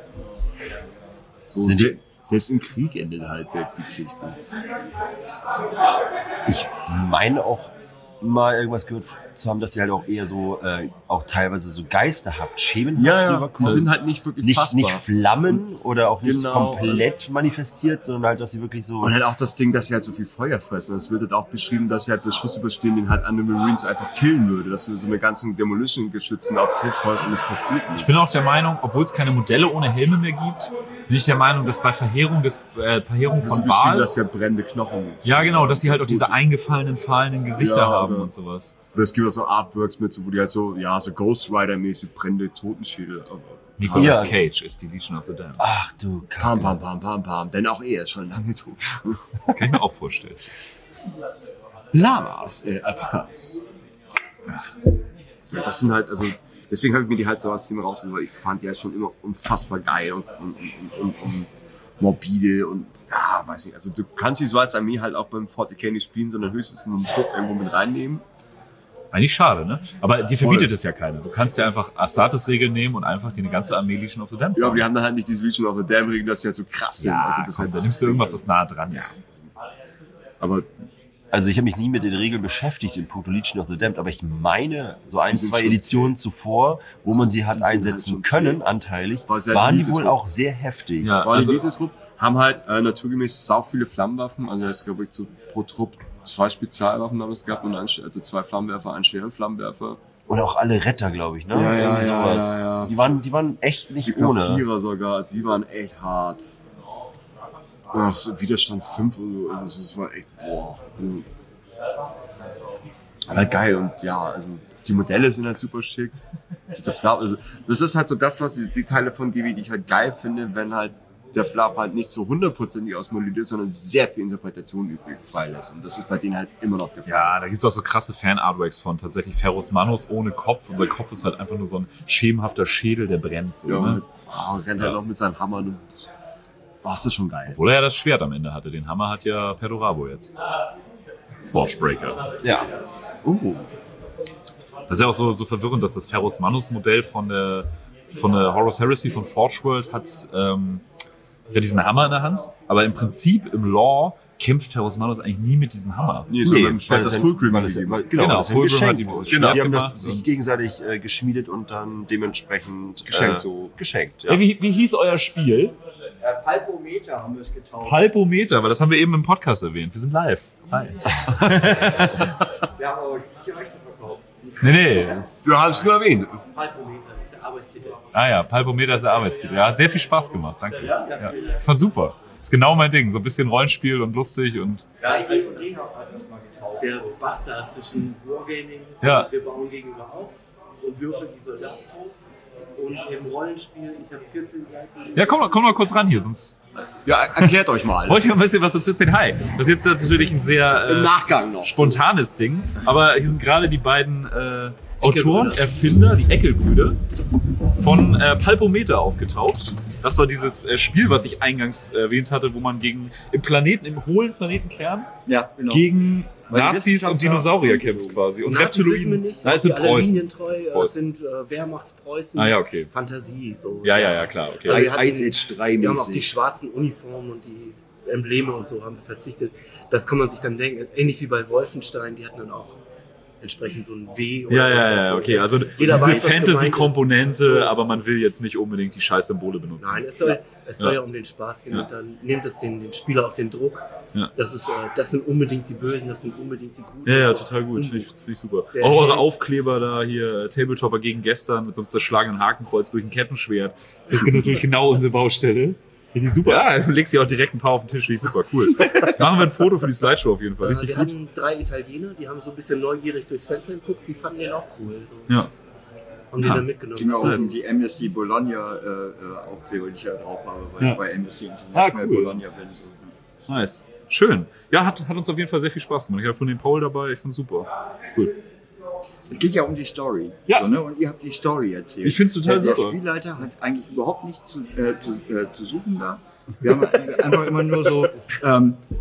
So, Sind se die- selbst im Krieg endet halt der, die Pflicht nichts. Ich meine auch, mal irgendwas gehört zu haben, dass die halt auch eher so, äh, auch teilweise so geisterhaft, schemenhaft Ja, ja, rüberkommen. die sind halt nicht wirklich nicht, fassbar. nicht Flammen oder auch nicht Genau. komplett manifestiert, sondern halt, dass sie wirklich so... Und halt auch das Ding, dass sie halt so viel Feuer fressen. Es wird halt auch beschrieben, dass sie halt Beschuss überstehen, den halt andere Marines einfach killen würde. Dass du so eine ganzen Demolition-Geschützen auf Tritt fährst und es passiert nichts. Ich bin auch der Meinung, obwohl es keine Modelle ohne Helme mehr gibt, bin ich der Meinung, dass bei Verheerung, des, äh, Verheerung das ist von beschrieben, Baal, dass ja brennende Knochen. ja genau, dass sie halt auch diese Tote. eingefallenen, fallenden Gesichter Ja, haben oder- und sowas. Oder es gibt auch so Artworks mit, so, wo die halt so, ja, so Ghost Rider-mäßig brennende Totenschädel. Nicolas Ja. Cage ist die Legion of the Damned. Ach du Pam, Kacke. pam, pam, pam, pam. Denn auch er ist schon lange tot. Das kann ich mir auch vorstellen. Lamas, äh, Alpakas. Ja, das sind halt, also, deswegen habe ich mir die halt so aus dem rausgeholt, weil ich fand die halt schon immer unfassbar geil und, und, und, und, und morbide und, ja, weiß nicht, also du kannst die so als Armee halt auch beim forty K nicht spielen, sondern höchstens in einen Trupp irgendwo mit reinnehmen. Eigentlich schade, ne? Aber die verbietet Voll. es ja keiner. Du kannst ja einfach Astartes-Regeln nehmen und einfach die eine ganze Armee Legion of the Damned Ja, aber bauen. die haben dann halt nicht diese Legion of the Damned Regeln, dass sie halt so krass sind. Ja, also das komm, halt, dann nimmst du irgendwas, was nah dran ist. Aber Also ich habe mich nie mit den Regeln beschäftigt in puncto Legion of the Damned, aber ich meine, so ein, Die sind zwei schon Editionen zuvor, wo man sie hat Die sind halt einsetzen schon können, zäh. anteilig, War sehr waren die elite wohl Trupp. auch sehr heftig. Ja, waren also, die Elite-Trupp, haben halt äh, naturgemäß sau viele Flammenwaffen, also es glaube ich so pro Trupp zwei Spezialwaffen damals gehabt und ein, also zwei Flammenwerfer, einen schweren Flammenwerfer. Und auch alle Retter, glaube ich, ne? Ja, ja, Irgendwie ja, sowas. ja, ja. Die waren, die waren echt nicht Ich glaube ohne. Vierer sogar, die waren echt hart. Ach, so Widerstand fünf oder so, also das war echt, boah. Aber geil und ja, also die Modelle sind halt super schick. Der Fluff, also das ist halt so das, was die, die Teile von G W, die ich halt geil finde, wenn halt der Fluff halt nicht so hundertprozentig aus Monolith ist, sondern sehr viel Interpretation übrig freilässt. Und das ist bei denen halt immer noch der Fall. ja, da gibt's auch so krasse Fan-Artworks von tatsächlich Ferrus Manus ohne Kopf. Unser Kopf ist halt einfach nur so ein schemenhafter Schädel, der brennt so. Ja, und Ne? mit, ah, und rennt halt Ja. noch mit seinem Hammer. Und, boah, ist das schon geil. Obwohl er ja das Schwert am Ende hatte. Den Hammer hat ja Perdorabo jetzt. Forgebreaker. Ja. Uh. Das ist ja auch so, so verwirrend, dass das Ferrus Manus Modell von der, von der Horus Heresy von Forge World hat ähm, ja diesen Hammer in der Hand. Aber im Prinzip, im Lore, kämpft Ferrus Manus eigentlich nie mit diesem Hammer. Nee, so Nee, beim Schwert weil das es ein- Fulcrum weil es- gegeben. weil- Genau, Genau, das ist ein Fulcrum Geschenk. hat ihm dieses Genau. Schwert Die haben das gemacht sich und- gegenseitig äh, geschmiedet und dann dementsprechend Geschenkt, äh, so. geschenkt. Ja. Ey, wie, wie hieß euer Spiel? Äh, Palpometer haben wir es getauft. Palpometer, weil das haben wir eben im Podcast erwähnt. Wir sind live. Hi. Wir haben aber die Rechte verkauft. Nee, nee. Das, Du hast es nur erwähnt. Palpometer ist der Arbeitstitel. ah ja, Palpometer ist der Arbeitstitel. Ja, hat sehr viel Spaß gemacht. Danke. Ja, ich fand's super. Ist genau mein Ding. So ein bisschen Rollenspiel und lustig und Ja, ist halt die hat das mal getauft. Der Bastard zwischen Wargaming, Ja. wir bauen gegenüber auf und würfeln die Soldaten tot. Und im Rollenspiel, ich habe vierzehn Seiten. ja, komm mal, komm mal kurz ran hier, sonst Ja, erklärt euch mal. wollte ich ein bisschen was dazu erzählen. Hi. Das ist jetzt natürlich ein sehr Im äh, Nachgang noch. spontanes Ding, aber hier sind gerade die beiden äh, Autoren, Erfinder, die Eckelbrüder, von äh, Palpometer aufgetaucht. Das war dieses äh, Spiel, was ich eingangs erwähnt hatte, wo man gegen im Planeten, im hohlen Planetenkern Ja, genau. gegen Weil die Nazis Wissenschaftler- und Dinosaurier kämpft quasi. Und Nazis wissen wir Reptiloiden. nicht, Nein, es sind sind die alle Preußen. linientreu, äh, Preußen. sind äh, Wehrmachtspreußen. Ah ja, okay. Fantasie, so. Ja, ja, ja, klar. Okay. Ja, wir hatten- Ice Age drei Wir haben auf die mäßig. schwarzen Uniformen und die Embleme und so haben wir verzichtet. Das kann man sich dann denken. Ist ähnlich wie bei Wolfenstein, die hatten dann auch entsprechend so ein W. oder Ja, ja, irgendwas ja, so. okay. Also Jeder diese weiß, was Fantasy-Komponente, gemeint ist. aber man will jetzt nicht unbedingt die Scheißsymbole benutzen. Nein, es soll, es soll Ja. ja. um den Spaß gehen Ja. und dann nimmt es den, den Spieler auch den Druck. Ja. Das, ist, äh, das sind unbedingt die Bösen, das sind unbedingt die Guten. Ja, ja, und so. total gut. Finde ich, find ich super. Der Auch eure Held- Aufkleber da hier, äh, Tabletopper gegen gestern mit so einem zerschlagenen Hakenkreuz durch ein Kettenschwert. Das ist natürlich genau unsere Baustelle. Finde ich super. Ja, du legst dir auch direkt ein paar auf den Tisch. Finde ich super, cool. Machen wir ein Foto für die Slideshow auf jeden Fall. Äh, Richtig wir gut. hatten drei Italiener, die haben so ein bisschen neugierig durchs Fenster geguckt, die fanden den auch cool. So. Ja. Haben den Ah. dann mitgenommen. Genau, Nice. um die Amnesty Bologna äh, äh, Aufkleber, die ich ja drauf habe, weil Ja. ich bei Amnesty International Ah, cool. Bologna bin. Nice. Schön. Ja, hat, hat uns auf jeden Fall sehr viel Spaß gemacht. Ich habe von den Paul dabei. Ich find's super. Cool. Es geht ja um die Story. Ja. So, ne? Und ihr habt die Story erzählt. Ich find's total der, super. Der Spielleiter hat eigentlich überhaupt nichts zu, äh, zu, äh, zu suchen da. Wir haben einfach immer nur so, ähm,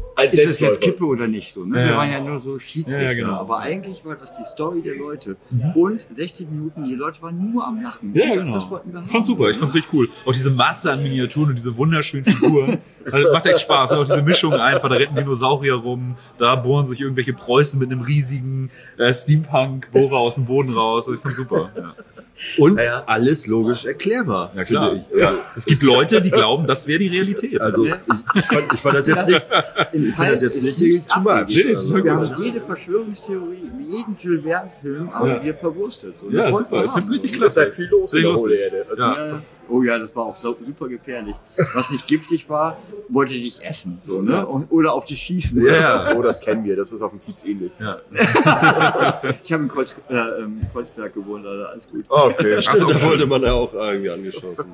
Als ist es jetzt Selbstläufer. Kippe oder nicht so. Ne? Ja, Wir ja. waren ja nur so Schiedsrichter. Ja, ja, genau. Aber eigentlich war das die Story der Leute. Und sechzig Minuten, die Leute waren nur am Lachen. Ja, Das- genau. Das wollten wir Ich haben. fand's super, ich fand's richtig cool. Auch diese Masse an Miniaturen und diese wunderschönen Figuren. Also, macht echt Spaß. Und auch diese Mischung einfach, da rennen Dinosaurier rum, da bohren sich irgendwelche Preußen mit einem riesigen äh, Steampunk-Bohrer aus dem Boden raus. Also, ich fand's super. Ja, Und Ja, ja. alles logisch erklärbar. ja klar. finde ich. Ja. Es gibt Leute, die glauben, das wäre die Realität. Also ich, ich, fand, ich fand das jetzt nicht, ich fand das jetzt nicht too much. Nee, das ist Wir halt haben jede Verschwörungstheorie, jeden Jules Verne-Film, aber Ja. wir verwurstet. So, Ja, das super. wollten Ich wir find's haben. richtig Das klasse. ist ja viel los Sehr in der lustig. Hohle Erde. Also, Ja. Ja. Oh ja, das war auch so, super gefährlich. Was nicht giftig war, wollte dich essen. So, ne? Und, oder auf dich schießen. Ja, ja. Oh, das kennen wir, das ist auf dem Kiez ähnlich. Ja. Ich habe in Kreuz, äh, ähm, Kreuzberg gewohnt, also alles gut. Okay. Stimmt, da wurde man ja auch irgendwie angeschossen.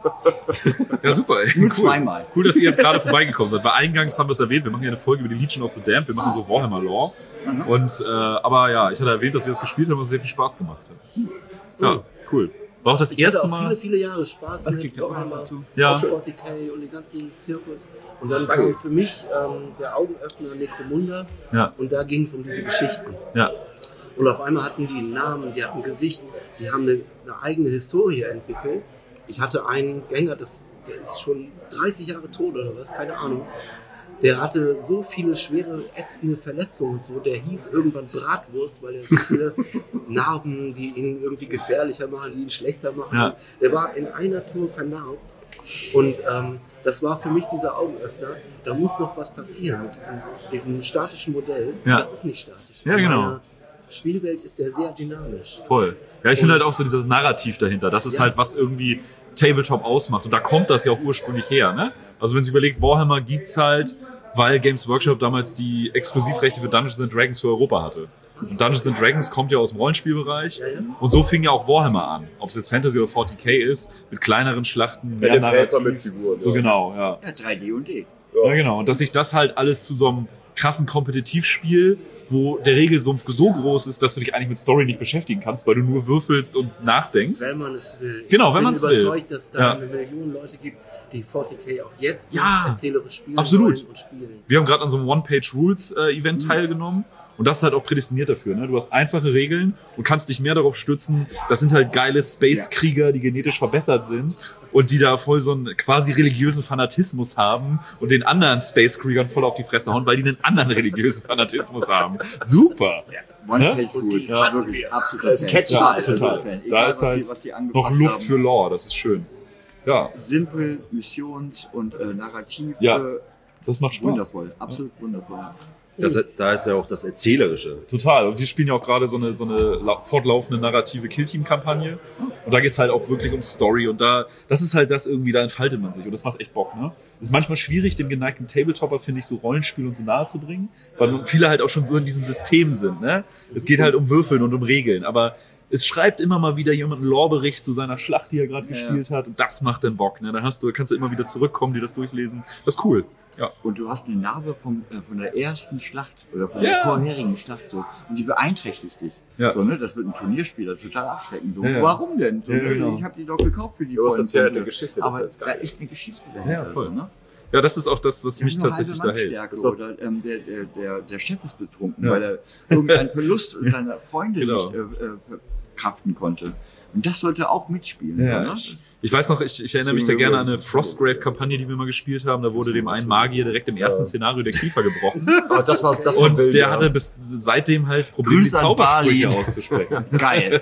Ja, super. Ey. Nur Cool. zweimal. Cool, dass ihr jetzt gerade vorbeigekommen seid. Weil eingangs haben wir es erwähnt, wir machen ja eine Folge über die Legion of the Damned, wir machen so Warhammer Lore. Und, äh, aber ja, ich hatte erwähnt, dass wir das gespielt haben, was sehr viel Spaß gemacht hat. Ja, cool. War auch das Ich erste hatte auch Mal. viele, viele Jahre Spaß Das mit kriegt ihr auch Warhammer, einfach zu. Ja. auch vierzig K und den ganzen Zirkus. Und dann kam für mich ähm, der Augenöffner Necromunda Ja. und da ging es um diese Geschichten. Ja, Und auf einmal hatten die einen Namen, die hatten ein Gesicht, die haben eine, eine eigene Historie entwickelt. Ich hatte einen Gänger, das, der ist schon dreißig Jahre tot oder was, keine Ahnung. Der hatte so viele schwere, ätzende Verletzungen und so. Der hieß irgendwann Bratwurst, weil er so viele Narben, die ihn irgendwie gefährlicher machen, die ihn schlechter machen. Ja. Der war in einer Tour vernarbt. Und ähm, das war für mich dieser Augenöffner. Da muss noch was passieren mit diesem, diesem statischen Modell. Ja. Das ist nicht statisch. Ja, In genau. meiner Spielwelt ist der sehr dynamisch. voll. Ja, ich finde halt auch so dieses Narrativ dahinter. Das ist Ja. halt, was irgendwie Tabletop ausmacht. Und da kommt das ja auch ursprünglich her, ne? Also wenn Sie überlegt, Warhammer gibt's halt, weil Games Workshop damals die Exklusivrechte für Dungeons and Dragons für Europa hatte. Und Dungeons and Dragons kommt ja aus dem Rollenspielbereich. Ja, ja. Und so fing ja auch Warhammer an. Ob es jetzt Fantasy oder vierzig K ist, mit kleineren Schlachten, mehr Pen and Paper Narrativ. mit Figuren, so ja. genau, ja. Ja, drei D und D. Ja, genau. Und dass sich das halt alles zu so einem krassen Kompetitivspiel, wo der Regelsumpf so groß ist, dass du dich eigentlich mit Story nicht beschäftigen kannst, weil du nur würfelst und nachdenkst. Wenn man es will. Genau, wenn ich man's bin will. überzeugt, dass da Ja. eine Million Leute gibt, die vierzig K auch jetzt Ja, noch erzählerisch spielen absolut. wollen und spielen. Wir haben gerade an so einem One-Page-Rules-Event Mhm. teilgenommen. Und das ist halt auch prädestiniert dafür. Ne? Du hast einfache Regeln und kannst dich mehr darauf stützen. Das sind halt geile Space-Krieger, die genetisch verbessert sind und die da voll so einen quasi religiösen Fanatismus haben und den anderen Space-Kriegern voll auf die Fresse hauen, weil die einen anderen religiösen Fanatismus haben. Super! One-Page-Rule. Ja. Wirklich absolut. Das ist catchy. Ja, Also, total. Fan. Egal, Da ist was die- halt was die noch angepasst Luft haben. für Lore, das ist schön. Ja, Simpel, Missions- und äh, Narrativ. Ja. äh, das macht Spaß. Wundervoll, absolut wundervoll. Das, da ist ja auch das Erzählerische. Total. Und wir spielen ja auch gerade so eine, so eine lau- fortlaufende narrative Killteam-Kampagne. Und da geht's halt auch wirklich um Story. Und da, das ist halt das irgendwie, da entfaltet man sich. Und das macht echt Bock, ne? Ist manchmal schwierig, dem geneigten Tabletopper, finde ich, so Rollenspiel und so nahe zu bringen. Weil viele halt auch schon so in diesem System sind, ne? Es geht halt um Würfeln und um Regeln. Aber es schreibt immer mal wieder jemand einen Lore-Bericht zu seiner Schlacht, die er gerade Ja. gespielt hat. Und das macht dann Bock, ne? Da hast du, kannst du immer wieder zurückkommen, dir das durchlesen. Das ist cool. Ja. Und du hast eine Narbe vom, äh, von der ersten Schlacht oder von Ja. der vorherigen Schlacht so. Und die beeinträchtigt dich. Ja. So, ne? Das wird ein Turnierspiel, das ist total abschreckend. So. Ja, ja. Warum denn? So, Ja, ne? genau. Ich habe die doch gekauft für die Du hast vollen erzählt Punkte. eine Geschichte, das Aber ist jetzt da geil. ist eine Geschichte dahinter. Ja, voll. Ne? Ja, das ist auch das, was Die mich haben nur tatsächlich halbe da hält. Mannstärke Das ist doch- Oder ähm, der, der, der, der Chef ist betrunken, Ja. weil er irgendeinen Verlust seiner Freunde Genau. nicht äh, äh, verkraften konnte. Und das sollte auch mitspielen. Ja, so, ne? ich, ich weiß noch, ich, ich erinnere mich da gerne an eine Frostgrave-Kampagne, die wir mal gespielt haben. Da wurde dem einen Magier direkt im ersten Szenario der Kiefer gebrochen. Aber das war das war Und wild, der ja. hatte bis seitdem halt Probleme, die Grüße an Zaubersprüche Balin. auszusprechen. Geil.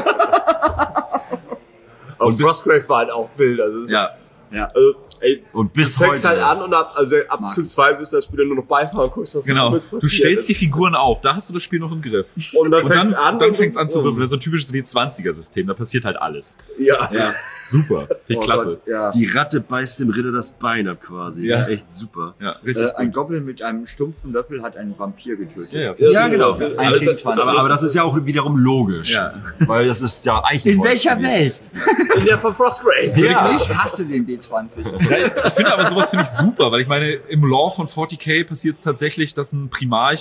Und Frostgrave war halt auch wild. Also, Ja, Ja. also ey, Und bis du fängst heute. halt an und ab, also ab Mag zu zwei bist du das Spiel nur noch beifahren und guckst, was genau. alles Du passiert. stellst die Figuren auf, da hast du das Spiel noch im Griff. und dann Und dann, fängt's an. dann und- fängt's an zu oh. würfeln. Das ist so ein typisches W zwanziger-System, da passiert halt alles. Ja. Ja. Super, finde ich Oh klasse. Ja. Die Ratte beißt dem Ritter das Bein ab quasi. Ja. Echt super. Ja, richtig Äh, ein gut. Goblin mit einem stumpfen Löffel hat einen Vampir getötet. Ja, ja, Ja, genau. Das ist, Ein alles, Kind das, Aber, aber das ist ja auch wiederum logisch. Ja. Weil das ist ja eigentlich. In welcher Welt? in der von Frostgrave. Ja. Ich hasse den D zwanzig. Ich finde aber sowas finde ich super, weil ich meine, im Lore von vierzig K passiert es tatsächlich, dass ein Primarch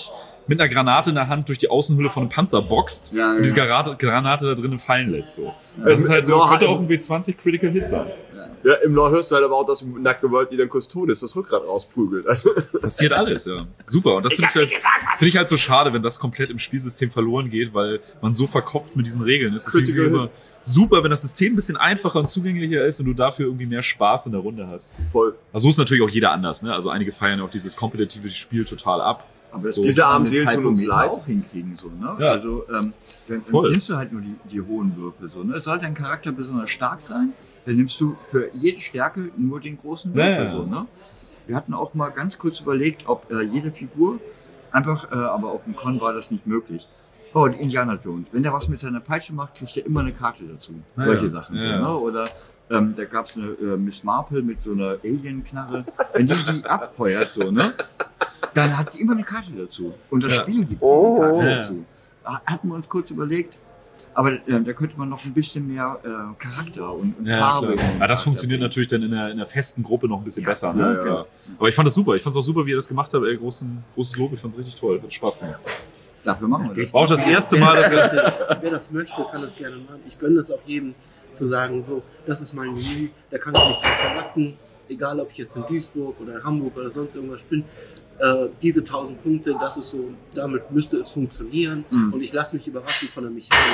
mit einer Granate in der Hand durch die Außenhülle von einem Panzer boxt Ja, und ja. diese Granate, Granate da drinnen fallen lässt. So. Das ist halt so, Ja, könnte halt- auch ein W zwanzig Critical Hit sein. Ja, im Lore hörst du halt aber auch, dass nackte World dann Custodes das Rückgrat rausprügelt. Also, Passiert alles, ja. Super. Und das finde ich, halt, find ich halt so schade, wenn das komplett im Spielsystem verloren geht, weil man so verkopft mit diesen Regeln ist. Deswegen Critical immer super, wenn das System ein bisschen einfacher und zugänglicher ist und du dafür irgendwie mehr Spaß in der Runde hast. voll. Also so ist natürlich auch jeder anders, ne? Also einige feiern auch dieses kompetitive Spiel total ab. Aber das So. Diese armen mit Seelen tun uns Hypometer leid. auch hinkriegen, so, ne? Ja. Also, ähm, dann, Voll. dann nimmst du halt nur die, die hohen Würfel, so, ne? Soll dein Charakter besonders stark sein, dann nimmst du für jede Stärke nur den großen Ja, Würfel, ja. so, ne? Wir hatten auch mal ganz kurz überlegt, ob äh, jede Figur einfach, äh, aber auf dem Con war das nicht möglich. Oh, und Indiana Jones. Wenn der was mit seiner Peitsche macht, kriegt er immer eine Karte dazu. Ja, Solche ja. Sachen, Ja, so, ja. ne? Oder, ähm, da gab's eine äh, Miss Marple mit so einer Alien-Knarre. Wenn die die abfeuert, so, ne? Dann hat sie immer eine Karte dazu. Und das Ja. Spiel gibt oh, eine Karte Ja. dazu. Hatten wir uns kurz überlegt. Aber äh, da könnte man noch ein bisschen mehr äh, Charakter und, und Ja, Farbe. klar. in den Ja, das Charakter funktioniert bringen. natürlich dann in der, in der festen Gruppe noch ein bisschen besser. Ne? ja, ja. Klar. Aber ich fand das super. Ich fand es auch super, wie ihr das gemacht habt. Ey, großen, großes Lob. Ich fand es richtig toll. Hat Spaß gemacht. Dafür machen wir das. War auch das erste Wer Mal, dass das wir... möchte, wer das möchte, kann das gerne machen. Ich gönne es auch jedem zu sagen, so, das ist mein Menü, da kann ich mich drauf verlassen, egal ob ich jetzt in Duisburg oder in Hamburg oder sonst irgendwas bin. Äh, diese tausend Punkte, das ist so, damit müsste es funktionieren Mhm. und ich lasse mich überraschen von der Mechanik.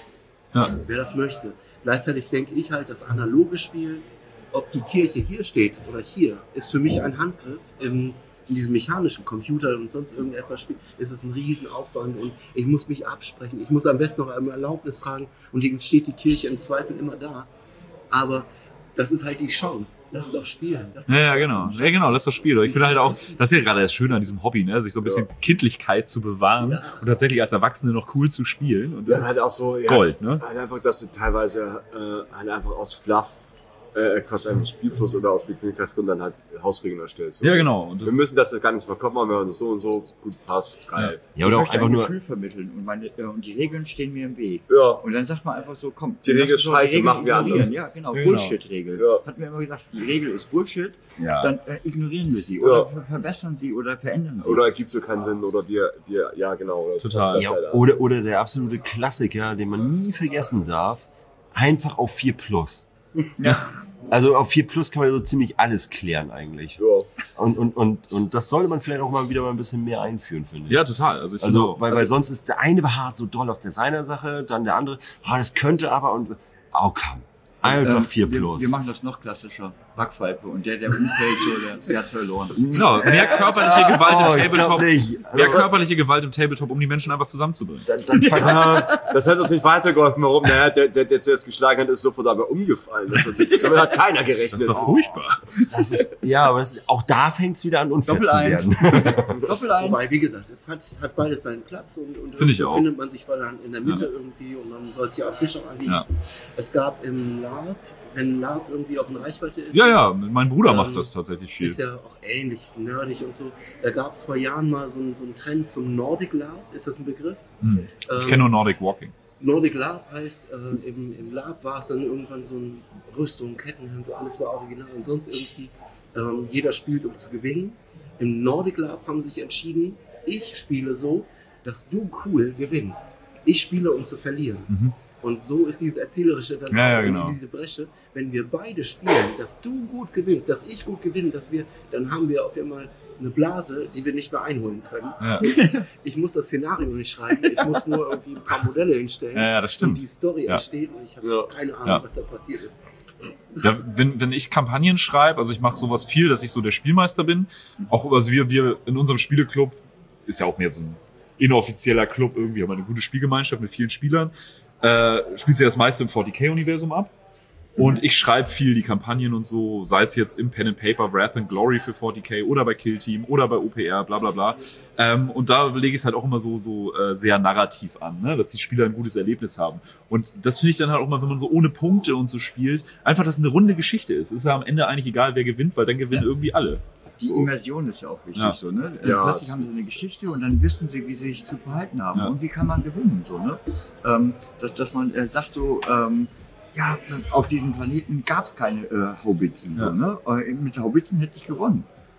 Ja. Wer das möchte. Gleichzeitig denke ich halt, das analoge Spiel, ob die Kirche hier steht oder hier, ist für mich ein Handgriff. Im, in diesem mechanischen Computer und sonst irgendetwas Spiel ist es ein Riesenaufwand und ich muss mich absprechen. Ich muss am besten noch einmal Erlaubnis fragen und dann steht die Kirche im Zweifel immer da. Aber das ist halt die Chance. Lass doch spielen. Lass doch Ja, ja, Spaß genau. haben. Ja, genau, das ist das Spiel. Ich finde halt auch, das ist ja gerade das Schöne an diesem Hobby, ne? Sich so ein bisschen Kindlichkeit zu bewahren Ja. und tatsächlich als Erwachsene noch cool zu spielen. Und das Das ist halt auch so, ja, Gold, ne? halt einfach, dass du teilweise äh, halt einfach aus Fluff, äh, quasi einfach Spielfluss oder aus Bequemlichkeitsgründen dann halt Hausregeln erstellst. So. Ja, genau. Und das, Wir müssen das jetzt gar nicht verkaufen, aber wenn das so und so gut passt, geil. Ja, oder ich auch möchte einfach ein nur, Gefühl vermitteln und, meine, äh, und die Regeln stehen mir im Weg. Ja. Und dann sagt man einfach so, komm, Die lass Regel uns ist doch die scheiße, Regel machen wir ignorieren. anders. Ja, genau, Ja, genau. Bullshit-Regel. Ja. Hat mir immer gesagt, die Regel ist Bullshit, Ja. dann äh, ignorieren wir sie. Ja. Oder ver- verbessern sie oder verändern sie. Oder ergibt so keinen Sinn, oder wir, wir, ja genau. Oder Total. das- ja, das halt, oder, oder der absolute Klassiker, den man nie vergessen darf, einfach auf vier Plus. Ja. Also auf vier Plus kann man so ziemlich alles klären eigentlich. Ja. Und, und, und, und das sollte man vielleicht auch mal wieder mal ein bisschen mehr einführen, finde ich. ja, total. Also ich finde Also, auch, weil, weil sonst ist der eine beharrt so doll auf der seiner Sache, dann der andere, ah, das könnte aber und, oh komm, einfach Ähm, vier wir, Plus. wir machen das noch klassischer. Backpfeife. Und der, der umfällt, so, der, der hat verloren. genau, mehr körperliche Gewalt Oh, im ich glaub Tabletop. nicht. Mehr Also- körperliche Gewalt im Tabletop, um die Menschen einfach zusammenzubringen. Dann, dann fang, Das hat uns nicht weitergeholfen. Warum? Naja, der, der, der zuerst geschlagen hat, ist sofort aber umgefallen. Das hat, damit hat keiner gerechnet. Das war furchtbar. das ist, ja, aber das ist, auch da fängt es wieder an, unfair Doppel zu eins. werden. Doppel eins. Wobei, wie gesagt, es hat, hat beides seinen Platz und, und Finde ich irgendwo auch. findet man sich dann in der Mitte Ja. irgendwie und dann soll es ja am Tisch auch anliegen. Ja. Es gab im Lab, wenn Lab irgendwie auch in Reichweite ist, Ja, ja, mein Bruder Ähm, macht das tatsächlich viel. ist ja auch ähnlich nerdig und so. Da gab es vor Jahren mal so einen, so einen Trend zum Nordic Lab, ist das ein Begriff? Hm. Ich Ähm, kenne nur Nordic Walking. Nordic Lab heißt, äh, im, im Lab war es dann irgendwann so ein Rüstung, Kettenhemd, alles war original und sonst irgendwie. Ähm, jeder spielt, um zu gewinnen. Im Nordic Lab haben sie sich entschieden, ich spiele so, dass du cool gewinnst. Ich spiele, um zu verlieren. Mhm. Und so ist dieses Erzählerische dann Ja, ja, auch in genau. diese Bresche. Wenn wir beide spielen, dass du gut gewinnst, dass ich gut gewinne, dass wir, dann haben wir auf einmal eine Blase, die wir nicht mehr einholen können. Ja. Ich muss das Szenario nicht schreiben, ich muss nur irgendwie ein paar Modelle hinstellen. Ja, ja, das stimmt. Und die Story Ja. entsteht und ich habe Ja. keine Ahnung, Ja. was da passiert ist. Ja, wenn, wenn ich Kampagnen schreibe, also ich mache sowas viel, dass ich so der Spielmeister bin. Auch also wir, wir in unserem Spieleclub, ist ja auch mehr so ein inoffizieller Club irgendwie, haben wir eine gute Spielgemeinschaft mit vielen Spielern. Äh, spielt sich das meiste im forty K-Universum ab. Und ich schreibe viel die Kampagnen und so, sei es jetzt im Pen and Paper, Wrath and Glory für forty K oder bei Kill Team oder bei O P R, bla bla bla. Ähm, und da lege ich es halt auch immer so, so äh, sehr narrativ an, ne? Dass die Spieler ein gutes Erlebnis haben. Und das finde ich dann halt auch mal, wenn man so ohne Punkte und so spielt, einfach, dass es eine runde Geschichte ist. Ist ja am Ende eigentlich egal, wer gewinnt, weil dann gewinnen Ja. irgendwie alle. Die Immersion ist ja auch wichtig, Ja. so, ne? Ja, Plötzlich das- haben sie eine Geschichte und dann wissen sie, wie sie sich zu verhalten haben Ja. und wie kann man gewinnen, so, ne? Ähm, dass, dass man äh, sagt so, ähm, ja, auf diesem Planeten gab es keine äh, Haubitzen, Ja. so, ne? Äh, mit Haubitzen hätte ich gewonnen.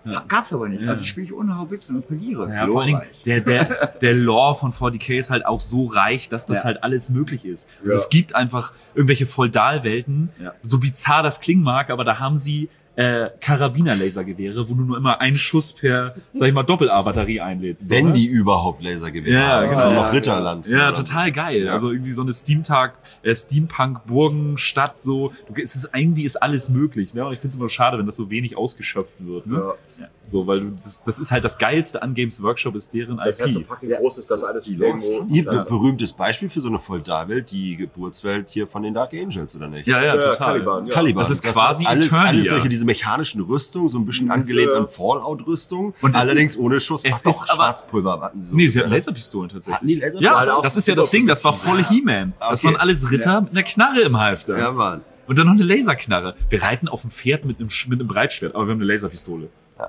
Ja. Gab's aber nicht. Ja. Also spiele ich ohne Haubitzen und verliere. Ja, vor allen Dingen, der, der, der Lore von forty K ist halt auch so reich, dass das Ja. halt alles möglich ist. Also Ja. es gibt einfach irgendwelche Feudalwelten, Ja. so bizarr das klingen mag, aber da haben sie äh, Karabiner-Lasergewehre, wo du nur immer einen Schuss per, sag ich mal, Doppel-A-Batterie einlädst. Wenn oder? die überhaupt Lasergewehre Ja, haben. genau. Und noch Ja, Ritterlanzen. Ja, oder? total geil. Ja. Also irgendwie so eine Steamtag, äh, Steampunk-Burgenstadt, so. Du, es ist, irgendwie ist alles möglich, ne? Und ich finde es immer schade, wenn das so wenig ausgeschöpft wird, ne? Ja. So, weil du, das, das ist halt das Geilste an Games Workshop, ist deren Das I halt so P. fucking groß ist, dass alles irgendwo... Ihr habt ein berühmtes Beispiel für so eine Feudalwelt, die Geburtswelt hier von den Dark Angels, oder nicht? Ja, ja, Ja, total. Caliban, ja. Caliban. Das ist quasi alles, Eternia. alles solche, diese mechanischen Rüstungen, so ein bisschen angelehnt Ja. an Fallout-Rüstung, Und es allerdings ohne Schuss. es Ach doch, ist aber- Schwarzpulver hatten sie so. Nee, sie hatten ne? Laserpistolen tatsächlich. Hatten die Laserpistolen? Ja, Weil auch das ist ja das Ding, das war voll He-Man. Das Okay. waren alles Ritter mit einer Knarre im Halfter. Ja, Mann. Und dann noch eine Laserknarre. Wir reiten auf dem Pferd mit einem, Sch- mit einem Breitschwert, aber wir haben eine Laserpistole.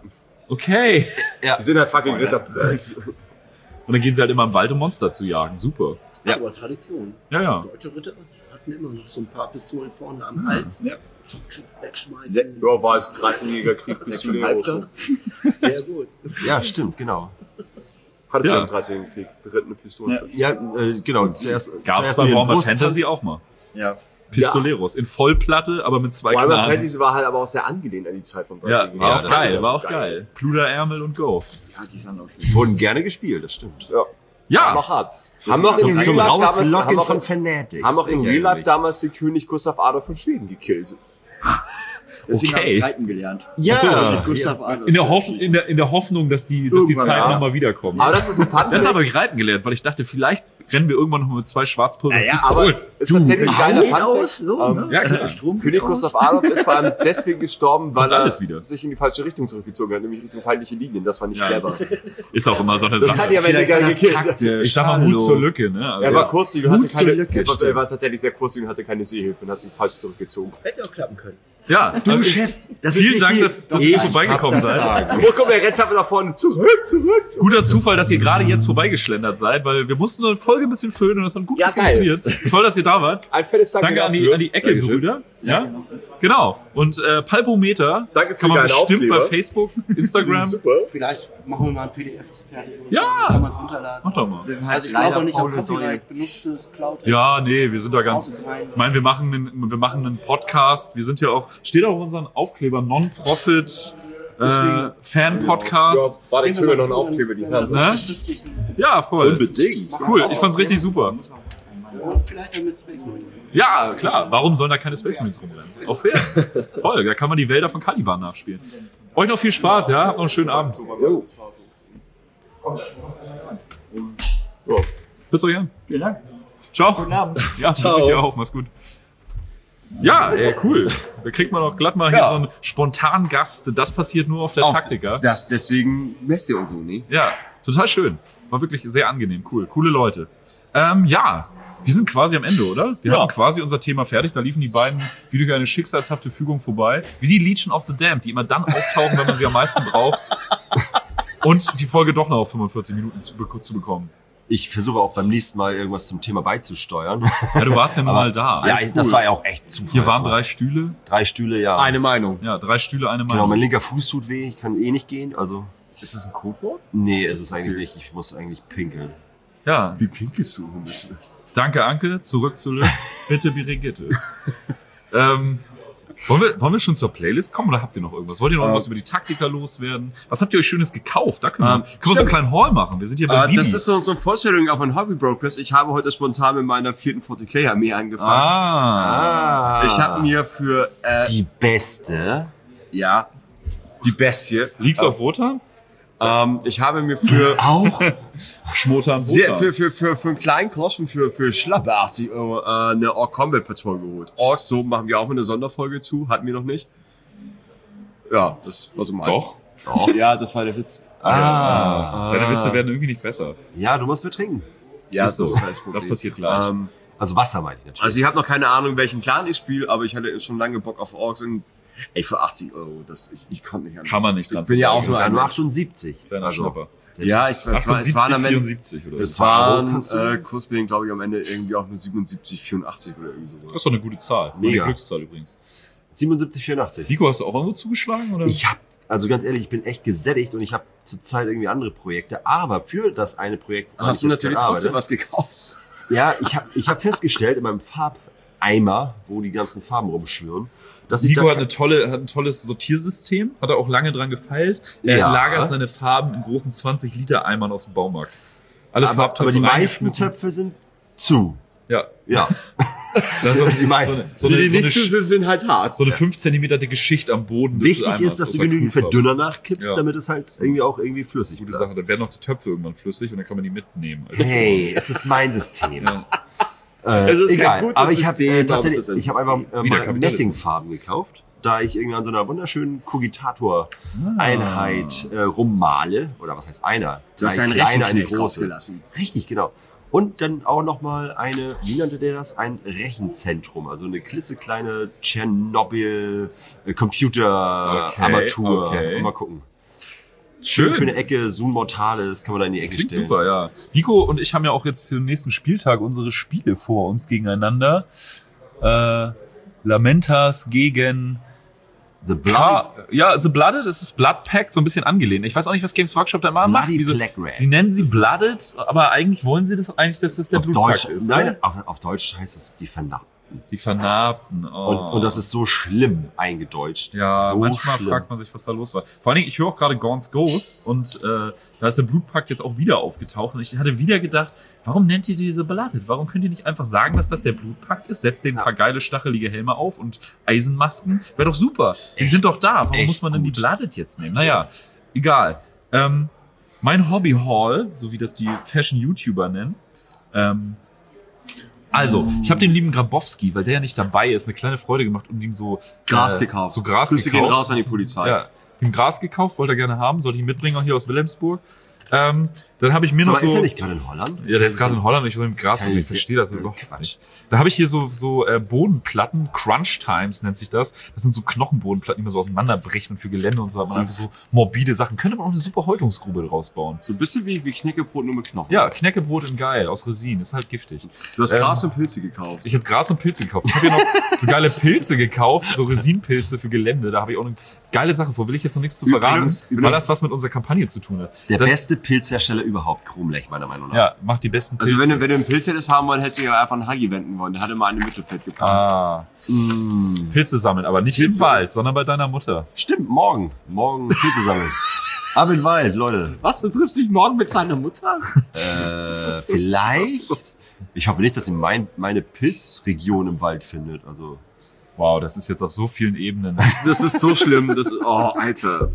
Okay. Die sind halt fucking Ritter. Und dann gehen sie halt immer im Wald, um Monster zu jagen. Super. Ja. Aber Tradition. Ja, ja. Deutsche Ritter hatten immer noch so ein paar Pistolen vorne am Hals. Ja. Wegschmeißen. Ja, war es dreißigjähriger Krieg bis zu Halbter. Sehr gut. Ja, stimmt, genau. Hattest Ja. du im dreißigjährigen Krieg berittene Pistolenschützen? Ja, äh, genau. Zuerst, Gab's zuerst bei mit dem Warhammer Brustpanzer- Fantasy auch mal. Ja. Pistoleros. In Vollplatte, aber mit zwei Warhammer Knarren. Fantasy war halt aber auch sehr angelehnt an die Zeit vom Ja, dreißigjährigen war Krieg. auch Das geil, ja war so auch geil. Pluderärmel und Go. Ja, die sind auch schön. Wurden gerne gespielt, das stimmt. Ja. Ja. Noch hart. Haben auch Zum, im zum Real Life damals, Rauslocken haben auch, von Fanatics. haben auch im Ich Real erinnere Life mich. damals den König Gustav Adolf von Schweden gekillt. Deswegen Okay. habe ich Reiten gelernt. Ja, Ach so, ja. mit Gustav Adolf. In der, Hoff in, der, in der Hoffnung, dass die, dass die Irgendwann, Zeiten ja. nochmal wiederkommen. Aber das ist ein Fun Das Fact. habe ich reiten gelernt, weil ich dachte, vielleicht rennen wir irgendwann noch mal mit zwei Schwarzpulver Ja, ja, Pistolen. Aber ist tatsächlich ein geiler Geht Fun aus, Fact. so, Ähm, ne? ja, klar. Strom König geht aus. Gustav Adolf ist vor allem deswegen gestorben, weil Kommt er alles wieder. sich in die falsche Richtung zurückgezogen hat, nämlich Richtung feindliche Linien. Das war nicht Ja, clever. das ist, ist auch immer so eine Das hat Sache. ja am Ende Vielleicht war geil das gekillt. taktisch. Ich sag mal Mut Hallo. zur Lücke, ne? Also, Er war kurzsichtig und hatte Mut zur keine, Lücke, er war, stimmt. er war tatsächlich sehr kurzsichtig und hatte keine Seehilfe und hat sich falsch zurückgezogen. Hätte auch klappen können. ja, Du also, Chef, das vielen ist nicht Dank, die, dass, dass Ich ihr hab vorbeigekommen das seid. Sagen. Wo kommt der rennt einfach nach vorne? Zurück, zurück, zurück. Guter Zufall, dass ihr gerade jetzt vorbeigeschlendert seid, weil wir mussten eine Folge ein bisschen füllen und das hat gut Ja, geil. funktioniert. Toll, dass ihr da wart. Ein fettes Danke, Danke an die, dafür. an die Eckelbrüder. Ja, genau. Und äh, Palpometer Danke für kann man deinen bestimmt Aufkleber. bei Facebook, Instagram. Super. Vielleicht machen wir mal ein P D F fertig. und Ja. so, Kann man es runterladen. Mach doch mal. Wir sind halt Also ich glaube leider auch nicht am faule Säue. Copyright benutztes Cloud. Ja, nee, wir sind da ganz. Ich meine, wir machen einen, wir machen einen Podcast. Wir sind ja auch, steht auch auf unseren Aufkleber, Non-Profit äh, Fan-Podcast. Ja, warte, ich hol mir noch einen Aufkleber in die Hand. Ne? Ja, voll. Unbedingt. Cool, ich fand's richtig super. Und vielleicht dann mit Space Marines. Ja, klar. Warum sollen da keine Space Marines rumrennen? Auch fair. Voll, da kann man die Wälder von Caliban nachspielen. Euch noch viel Spaß, ja? Habt noch einen schönen Abend. Ja. Hört's euch an. Vielen Dank. Ciao. Guten Abend. Ja, wünsche ich dir auch. Mach's gut. Ja, ey, cool. Da kriegt man auch glatt mal hier Ja. so einen spontanen Gast. Das passiert nur auf der Taktika. Das, deswegen messt ihr uns so, ne? Ja, total schön. War wirklich sehr angenehm. Cool. Coole Leute. Ähm, ja, wir sind quasi am Ende, oder? Wir Ja. hatten quasi unser Thema fertig. Da liefen die beiden wie durch eine schicksalshafte Fügung vorbei. Wie die Legion of the Damned, die immer dann auftauchen, wenn man sie am meisten braucht. Und die Folge doch noch auf fünfundvierzig Minuten zu, be zu bekommen. Ich versuche auch beim nächsten Mal irgendwas zum Thema beizusteuern. Ja, du warst ja nun Aber- mal da. Ja, Alles das cool. war ja auch echt Zufall. Hier waren drei Stühle. Drei Stühle, ja. Eine Meinung. Ja, drei Stühle, eine Genau, Meinung. mein linker Fuß tut weh, ich kann eh nicht gehen, also. Ist das ein Codewort? Nee, es ist eigentlich nicht, ich muss eigentlich pinkeln. Ja, Wie pinkest du ein bisschen? danke Anke, zurück zu Lü. Bitte Brigitte. ähm, wollen, wir, wollen wir schon zur Playlist kommen oder habt ihr noch irgendwas? Wollt ihr noch Ähm, irgendwas über die Taktika loswerden? Was habt ihr euch Schönes gekauft? Da können wir, Ähm, können wir so einen stimmt. kleinen Haul machen. Wir sind hier bei Äh, Bibi. das ist so, so eine Vorstellung auf ein Hobby Brokers. Ich habe heute spontan mit meiner vierten forty K Armee angefangen. ah. Ah. Ich habe mir für, äh, Die beste. ja, die Bestie. Leagues of Wotan? Ähm, ich habe mir für, Auch? Schmotan sehr, Wotan. für, für, für, für einen kleinen Groschen, für, für schlappe achtzig Euro, äh, eine Orc Combat Patrol geholt. Orks, so machen wir auch eine Sonderfolge zu, hatten wir noch nicht. Ja, das war so mein. Doch. Doch. Ja, das war der Witz. Ah. Deine Witze werden irgendwie nicht besser. Ja, du musst mir trinken. Ja, Ist so. das, war das, Problem. Das passiert gleich. Ähm, Also Wasser meine ich natürlich. also ich habe noch keine Ahnung, welchen Clan ich spiele, aber ich hatte schon lange Bock auf Orks und ey, für achtzig Euro, das, ich, ich konnte nicht anders. Kann man nicht dran Ich bin ja auch nur ja, ein nur Mensch. achtundsiebzig. Kleiner Also, Schnapper. Ja, ich, es, war, es waren am Ende, vierundsiebzig oder es so. waren, kannst du- äh, Kursbedingt, glaube ich, am Ende irgendwie auch nur siebenundsiebzig, vierundachtzig oder irgendwie Das sowas. ist doch eine gute Zahl. Eine Mega. Glückszahl übrigens. siebenundsiebzig, vierundachtzig. Nico, hast du auch irgendwo zugeschlagen? Oder? Ich habe also ganz ehrlich, ich bin echt gesättigt und ich habe zurzeit irgendwie andere Projekte. Aber für das eine Projekt, woran Hast ich du jetzt natürlich gerade trotzdem arbeite, was gekauft. ja, ich habe ich hab festgestellt in meinem Farbeimer, wo die ganzen Farben rumschwirren, dass ich Nico da hat, eine tolle, hat ein tolles Sortiersystem, hat er auch lange dran gefeilt. Er Ja. lagert seine Farben in großen zwanzig Liter Eimern aus dem Baumarkt. Alle aber, Farbtöpfe aber die meisten reingeschmissen. Töpfe sind zu. Ja. Ja. Das ist Die meisten. So Die, eine, die so eine, nicht so zu sind, sind halt hart. eine fünf Zentimeter dicke Schicht am Boden. des Wichtig Eimers ist, dass aus du der genügend Acrylfarbe. Verdünner nachkippst, Ja. damit es halt irgendwie auch irgendwie flüssig Gute bleibt. Sache, dann werden auch die Töpfe irgendwann flüssig und dann kann man die mitnehmen. Also, Hey, es ist mein System. ja. Äh, Es ist kein egal. gutes Aber ich habe System, äh, aber es tatsächlich, ist ein ich habe einfach System. äh, Wieder mal Kapitalismus. Messingfarben gekauft, da ich irgendwie an so einer wunderschönen Kogitator-Einheit äh, rummale. Oder was heißt einer? Du hast Drei einen kleine, eine Rechenknecht große. rausgelassen. Richtig, genau. Und dann auch nochmal eine, wie nannte der das? Ein Rechenzentrum, also eine klitzekleine Tschernobyl-Computer-Armatur. Okay, okay. Mal gucken. Schön. Für eine Ecke, Zoom Mortales kann man da in die Ecke Klingt stellen. super, ja. Nico und ich haben ja auch jetzt zum nächsten Spieltag unsere Spiele vor uns gegeneinander. Äh, Lamentas gegen The Bloody, Ka ja, The Blooded, es ist Blood Pact, so ein bisschen angelehnt. Ich weiß auch nicht, was Games Workshop da immer macht. Bloody Wie so- Black Rats. Sie nennen sie Blooded, aber eigentlich wollen sie das eigentlich, dass das der auf Blutpakt Deutsch, ist. nein, oder? auf, auf Deutsch heißt es die Vernarbten. Die Vernarbten. Oh. Und, und das ist so schlimm eingedeutscht. Ja, so manchmal schlimm. fragt man sich, was da los war. Vor allen Dingen, ich höre auch gerade Gaunt's Ghosts und äh, da ist der Blutpakt jetzt auch wieder aufgetaucht und ich hatte wieder gedacht, warum nennt ihr diese Blooded? Warum könnt ihr nicht einfach sagen, dass das der Blutpakt ist? Setzt den ein paar geile, stachelige Helme auf und Eisenmasken. Wäre doch super. Die Echt, sind doch da. Warum echt muss man denn die gut. Blooded jetzt nehmen? Naja, egal. Ähm, mein Hobby Hall, so wie das die Fashion-YouTuber nennen, ähm, also, ich habe dem lieben Grabowski, weil der ja nicht dabei ist, eine kleine Freude gemacht und ihm so Gras äh, gekauft. So Gras Grüße gekauft. gehen raus an die Polizei. Ja, ihm Gras gekauft, wollte er gerne haben, sollte ich ihn mitbringen, auch hier aus Wilhelmsburg. Ähm, dann habe ich mir Aber noch so... ist er nicht gerade in Holland? Ja, der ist gerade in Holland und ich soll ihm Gras Keine machen. Ich Se- verstehe das äh, überhaupt Quatsch. nicht. Da habe ich hier so, so äh, Bodenplatten, Crunch Times nennt sich das. Das sind so Knochenbodenplatten, die man so auseinanderbrechen und für Gelände und so hat man einfach so morbide Sachen. Könnte man auch eine super Häutungsgrube draus bauen. So ein bisschen wie, wie Knäckebrot nur mit Knochen. Ja, Knäckebrot in geil, aus Resin, ist halt giftig. Du hast Ähm, Gras und Pilze gekauft. Ich habe Gras und Pilze gekauft. Ich habe hier noch so geile Pilze gekauft, so Resinpilze für Gelände. Da habe ich auch eine geile Sache vor. Will ich jetzt noch nichts zu verraten, Übrigens- weil das was mit unserer Kampagne zu tun hat. Der Dann- beste Pilzhersteller überhaupt, Krummlech, meiner Meinung nach. Ja, macht die besten Pilze. Also wenn du, wenn du einen Pilz hättest haben wollen, hättest du ja einfach einen Hagi wenden wollen. Der hatte mal einen im Mittelfeld gepackt. ah, Pilze sammeln, aber nicht Pilze. im Wald, sondern bei deiner Mutter. Stimmt, morgen. Morgen Pilze sammeln. Ab in den Wald, Leute. Was, du triffst dich morgen mit seiner Mutter? Äh, vielleicht. Ich hoffe nicht, dass sie mein, meine Pilzregion im Wald findet. Also, Wow, das ist jetzt auf so vielen Ebenen. Das ist so schlimm. Das, oh, Alter.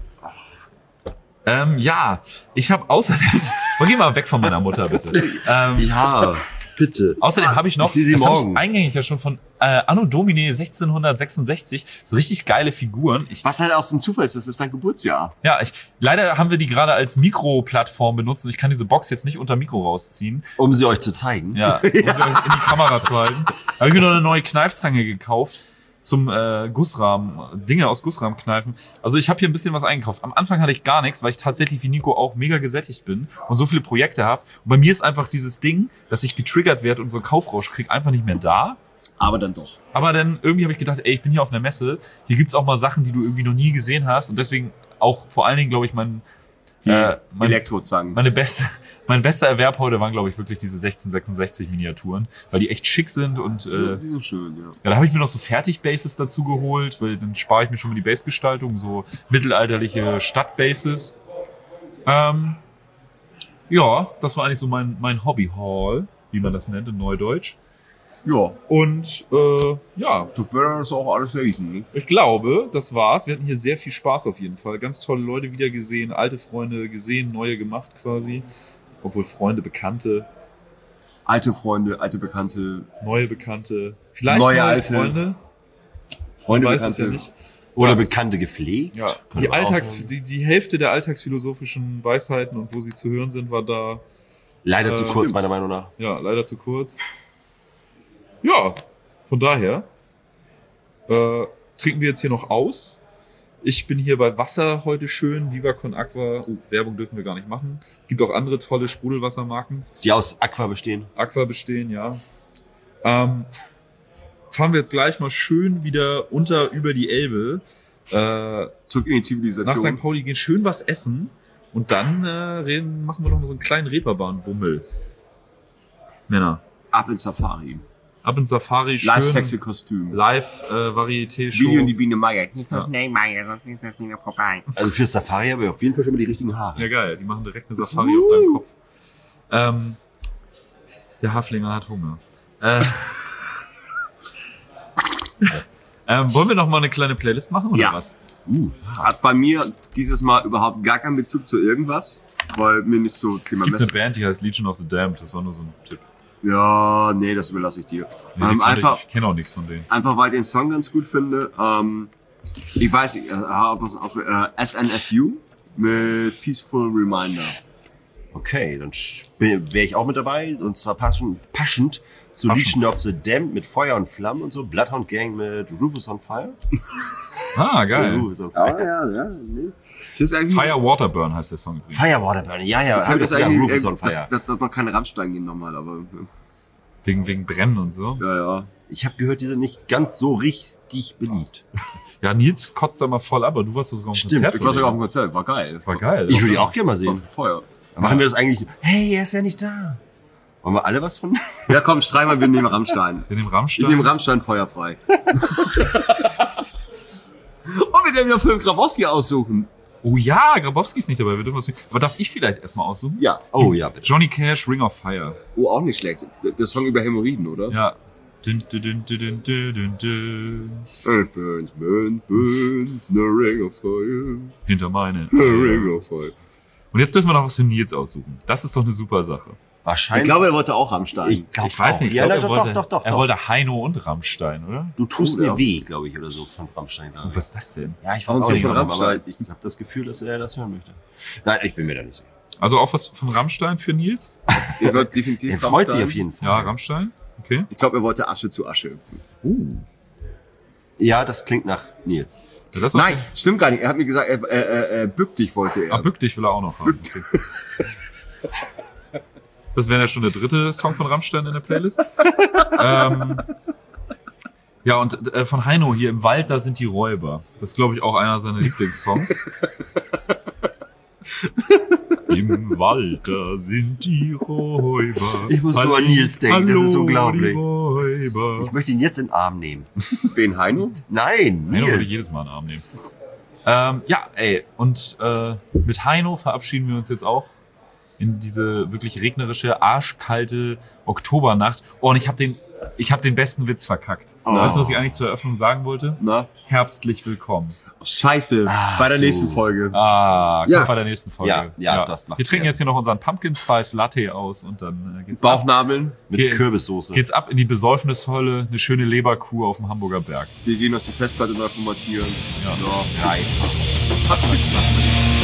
ähm, ja, ich habe außerdem... Oh, geh mal weg von meiner Mutter, bitte. Ähm, ja, bitte. Außerdem habe ich noch, Ich sehe sie das hab morgen. ich eingängig ja schon von äh, Anno Domini sechzehnhundertsechsundsechzig, so richtig geile Figuren. Ich, Was halt aus dem Zufall ist, das ist dein Geburtsjahr. ja, ich, leider haben wir die gerade als Mikroplattform benutzt und ich kann diese Box jetzt nicht unter Mikro rausziehen. Um sie euch zu zeigen. Ja, um sie euch in die Kamera zu halten. Da habe ich mir noch eine neue Kneifzange gekauft zum äh, Gussrahmen, Dinge aus Gussrahmen kneifen. Also ich habe hier ein bisschen was eingekauft. Am Anfang hatte ich gar nichts, weil ich tatsächlich wie Nico auch mega gesättigt bin und so viele Projekte habe. Und bei mir ist einfach dieses Ding, dass ich getriggert werde und so einen Kaufrausch krieg, einfach nicht mehr da. Aber dann doch. Aber dann irgendwie habe ich gedacht, ey, ich bin hier auf einer Messe. Hier gibt's auch mal Sachen, die du irgendwie noch nie gesehen hast. Und deswegen auch vor allen Dingen, glaube ich, mein, äh, mein, Elektrozangen. meine beste, mein bester Erwerb heute waren, glaube ich, wirklich diese sechzehnhundertsechsundsechzig Miniaturen, weil die echt schick sind und äh, Die sind schön, ja. ja, da habe ich mir noch so Fertigbases dazu geholt, weil dann spare ich mir schon mal die Base-Gestaltung, so mittelalterliche Stadtbases. Ähm, ja, das war eigentlich so mein, mein Hobby-Hall, wie man das nennt in Neudeutsch. Ja, Und äh, ja, das wäre das auch alles gewesen, ne? ich glaube, das war's. Wir hatten hier sehr viel Spaß auf jeden Fall. Ganz tolle Leute wieder gesehen, alte Freunde gesehen, neue gemacht quasi. Obwohl Freunde, Bekannte, Alte Freunde, alte Bekannte, neue Bekannte, vielleicht Neue neue alte. Freunde. Freunde, Man weiß es Bekannte. ja nicht. Oder Bekannte gepflegt. Ja, Könnte die, man auch Alltags, sagen. die, die Hälfte der alltagsphilosophischen Weisheiten und wo sie zu hören sind, war da. Leider zu Äh, kurz, stimmt. meiner Meinung nach. Ja, leider zu kurz. Ja, von daher äh, trinken wir jetzt hier noch aus. Ich bin hier bei Wasser heute schön, Viva Con Aqua. Oh, Werbung dürfen wir gar nicht machen. Gibt auch andere tolle Sprudelwassermarken. Die aus Aqua bestehen. Aqua bestehen, ja. Ähm, fahren wir jetzt gleich mal schön wieder unter über die Elbe äh, Zurück in die nach Zivilisation. Sankt Pauli gehen, schön was essen und dann äh, reden, machen wir noch mal so einen kleinen Reeperbahn-Bummel. Männer. Ab ins Safari. Ab ins Safari, schön. Live sexy Kostüm. Live äh, Varieté-Show. Billy und die Biene Meier. Nicht so schnell, Meier, sonst ist das wieder vorbei. Also für Safari haben wir auf jeden Fall schon mal die richtigen Haare. Ja, geil. Die machen direkt eine Safari auf deinem Kopf. Ähm, der Haflinger hat Hunger. Äh, ähm, wollen wir noch mal eine kleine Playlist machen, oder Ja. was? Uh, Hat bei mir dieses Mal überhaupt gar keinen Bezug zu irgendwas, weil mir nicht so Es Thema gibt eine Messe. Band, die heißt Legion of the Damned. Das war nur so ein Tipp. Ja, nee, das überlasse ich dir. Nee, ähm, die fand einfach, ich, ich kenne auch nichts von denen. einfach weil ich den Song ganz gut finde. Ähm, ich weiß nicht, äh, was auf äh, S N F U mit Peaceful Reminder. okay, dann wäre ich auch mit dabei. Und zwar passend, passend zu Passend. Legion of the Damned mit Feuer und Flammen und so. Bloodhound Gang mit Rufus on Fire. Ah, geil. Rufus on Fire. ja, ja. Nee. Das ist eigentlich, Fire Waterburn heißt der Song übrigens. Firewater Burn, ja, ja. das hab ist ich doch eigentlich gesagt, Rufus on dass, Fire. dass, dass noch keine Rammstein genommen hat, aber Wegen, wegen Brennen und so. ja, ja. Ich habe gehört, die sind nicht ganz so richtig beliebt. Ja, Nils kotzt da mal voll ab, aber du warst doch sogar auf dem Stimmt, Konzert. Ich war sogar auf von dem Konzert, war geil. denen. War geil. Ich würde die auch gerne mal War sehen. Feuer. Dann machen wir das eigentlich, hey, er ist ja nicht da. Wollen wir alle was von? Ja, komm, streich mal, wir nehmen Rammstein. In dem Ich Rammstein. nehme Rammstein feuerfrei. Und wir dürfen ja Film Grabowski aussuchen. Oh ja, Grabowski ist nicht dabei. Wir dürfen was. Aber darf ich vielleicht erstmal aussuchen? Ja. Oh ja, bitte. Johnny Cash, Ring of Fire. Oh, auch nicht schlecht. Der Song über Hämorrhoiden, oder? Ja. Dün, dün, dün, dün, dün, dün, dün. It burns, burns, burns, the ring of fire, Hinter meine. the ring of fire. Und jetzt dürfen wir noch was für Nils aussuchen. Das ist doch eine super Sache. Wahrscheinlich. Ich glaube, er wollte auch Rammstein. ich, glaub Ich weiß auch. nicht, ich Ja, glaube, na, er, doch, wollte, doch, doch, doch, er doch. wollte Heino und Rammstein, oder? Du tust Oh, ja. mir weh, glaube ich, oder so von Rammstein. glaub Und ich. was ist das denn? Ja, ich weiß Warum auch so nicht, von warum, aber Rammstein? ich habe das Gefühl, dass er das hören möchte. Nein, ich bin mir da nicht sicher. Also auch was von Rammstein für Nils? Er wird definitiv Er freut sich Rammstein. auf jeden Fall. Ja, Rammstein. Okay. Ich glaube, er wollte Asche zu Asche. Ja, das klingt nach Nils. Ja, das ist Nein, okay. stimmt gar nicht. Er hat mir gesagt, er, er, er, er bück dich wollte er. Ah, Bück dich will er auch noch haben. Okay. Das wäre ja schon der dritte Song von Rammstein in der Playlist. ähm, ja, und äh, von Heino hier im Wald, da sind die Räuber. Das ist, glaube ich, auch einer seiner Lieblingssongs. Im Wald, da sind die Räuber. Ich muss so an Nils denken, das ist unglaublich. Die Räuber. Ich möchte ihn jetzt in den Arm nehmen. Wen, Heino? Nein, Heino würde Nils. jedes Mal einen Arm nehmen. Ähm, ja, ey, und äh, mit Heino verabschieden wir uns jetzt auch in diese wirklich regnerische, arschkalte Oktobernacht. Oh, und ich habe den, ich habe den besten Witz verkackt. Oh. Weißt du, was ich eigentlich zur Eröffnung sagen wollte? Na? Herbstlich willkommen. Scheiße. Ah, bei der du. nächsten Folge. Ah, kommt Ja. bei der nächsten Folge. Ja, ja, das macht Wir trinken Sinn. jetzt hier noch unseren Pumpkin Spice Latte aus und dann äh, geht's ab. Bauchnabeln. Mit Ge- Kürbissoße. Geht's ab in die Besäufnishölle, eine schöne Leberkuh auf dem Hamburger Berg. Wir gehen uns die Festplatte neu formatieren. Ja. Ja. Drei. Hat euch Spaß.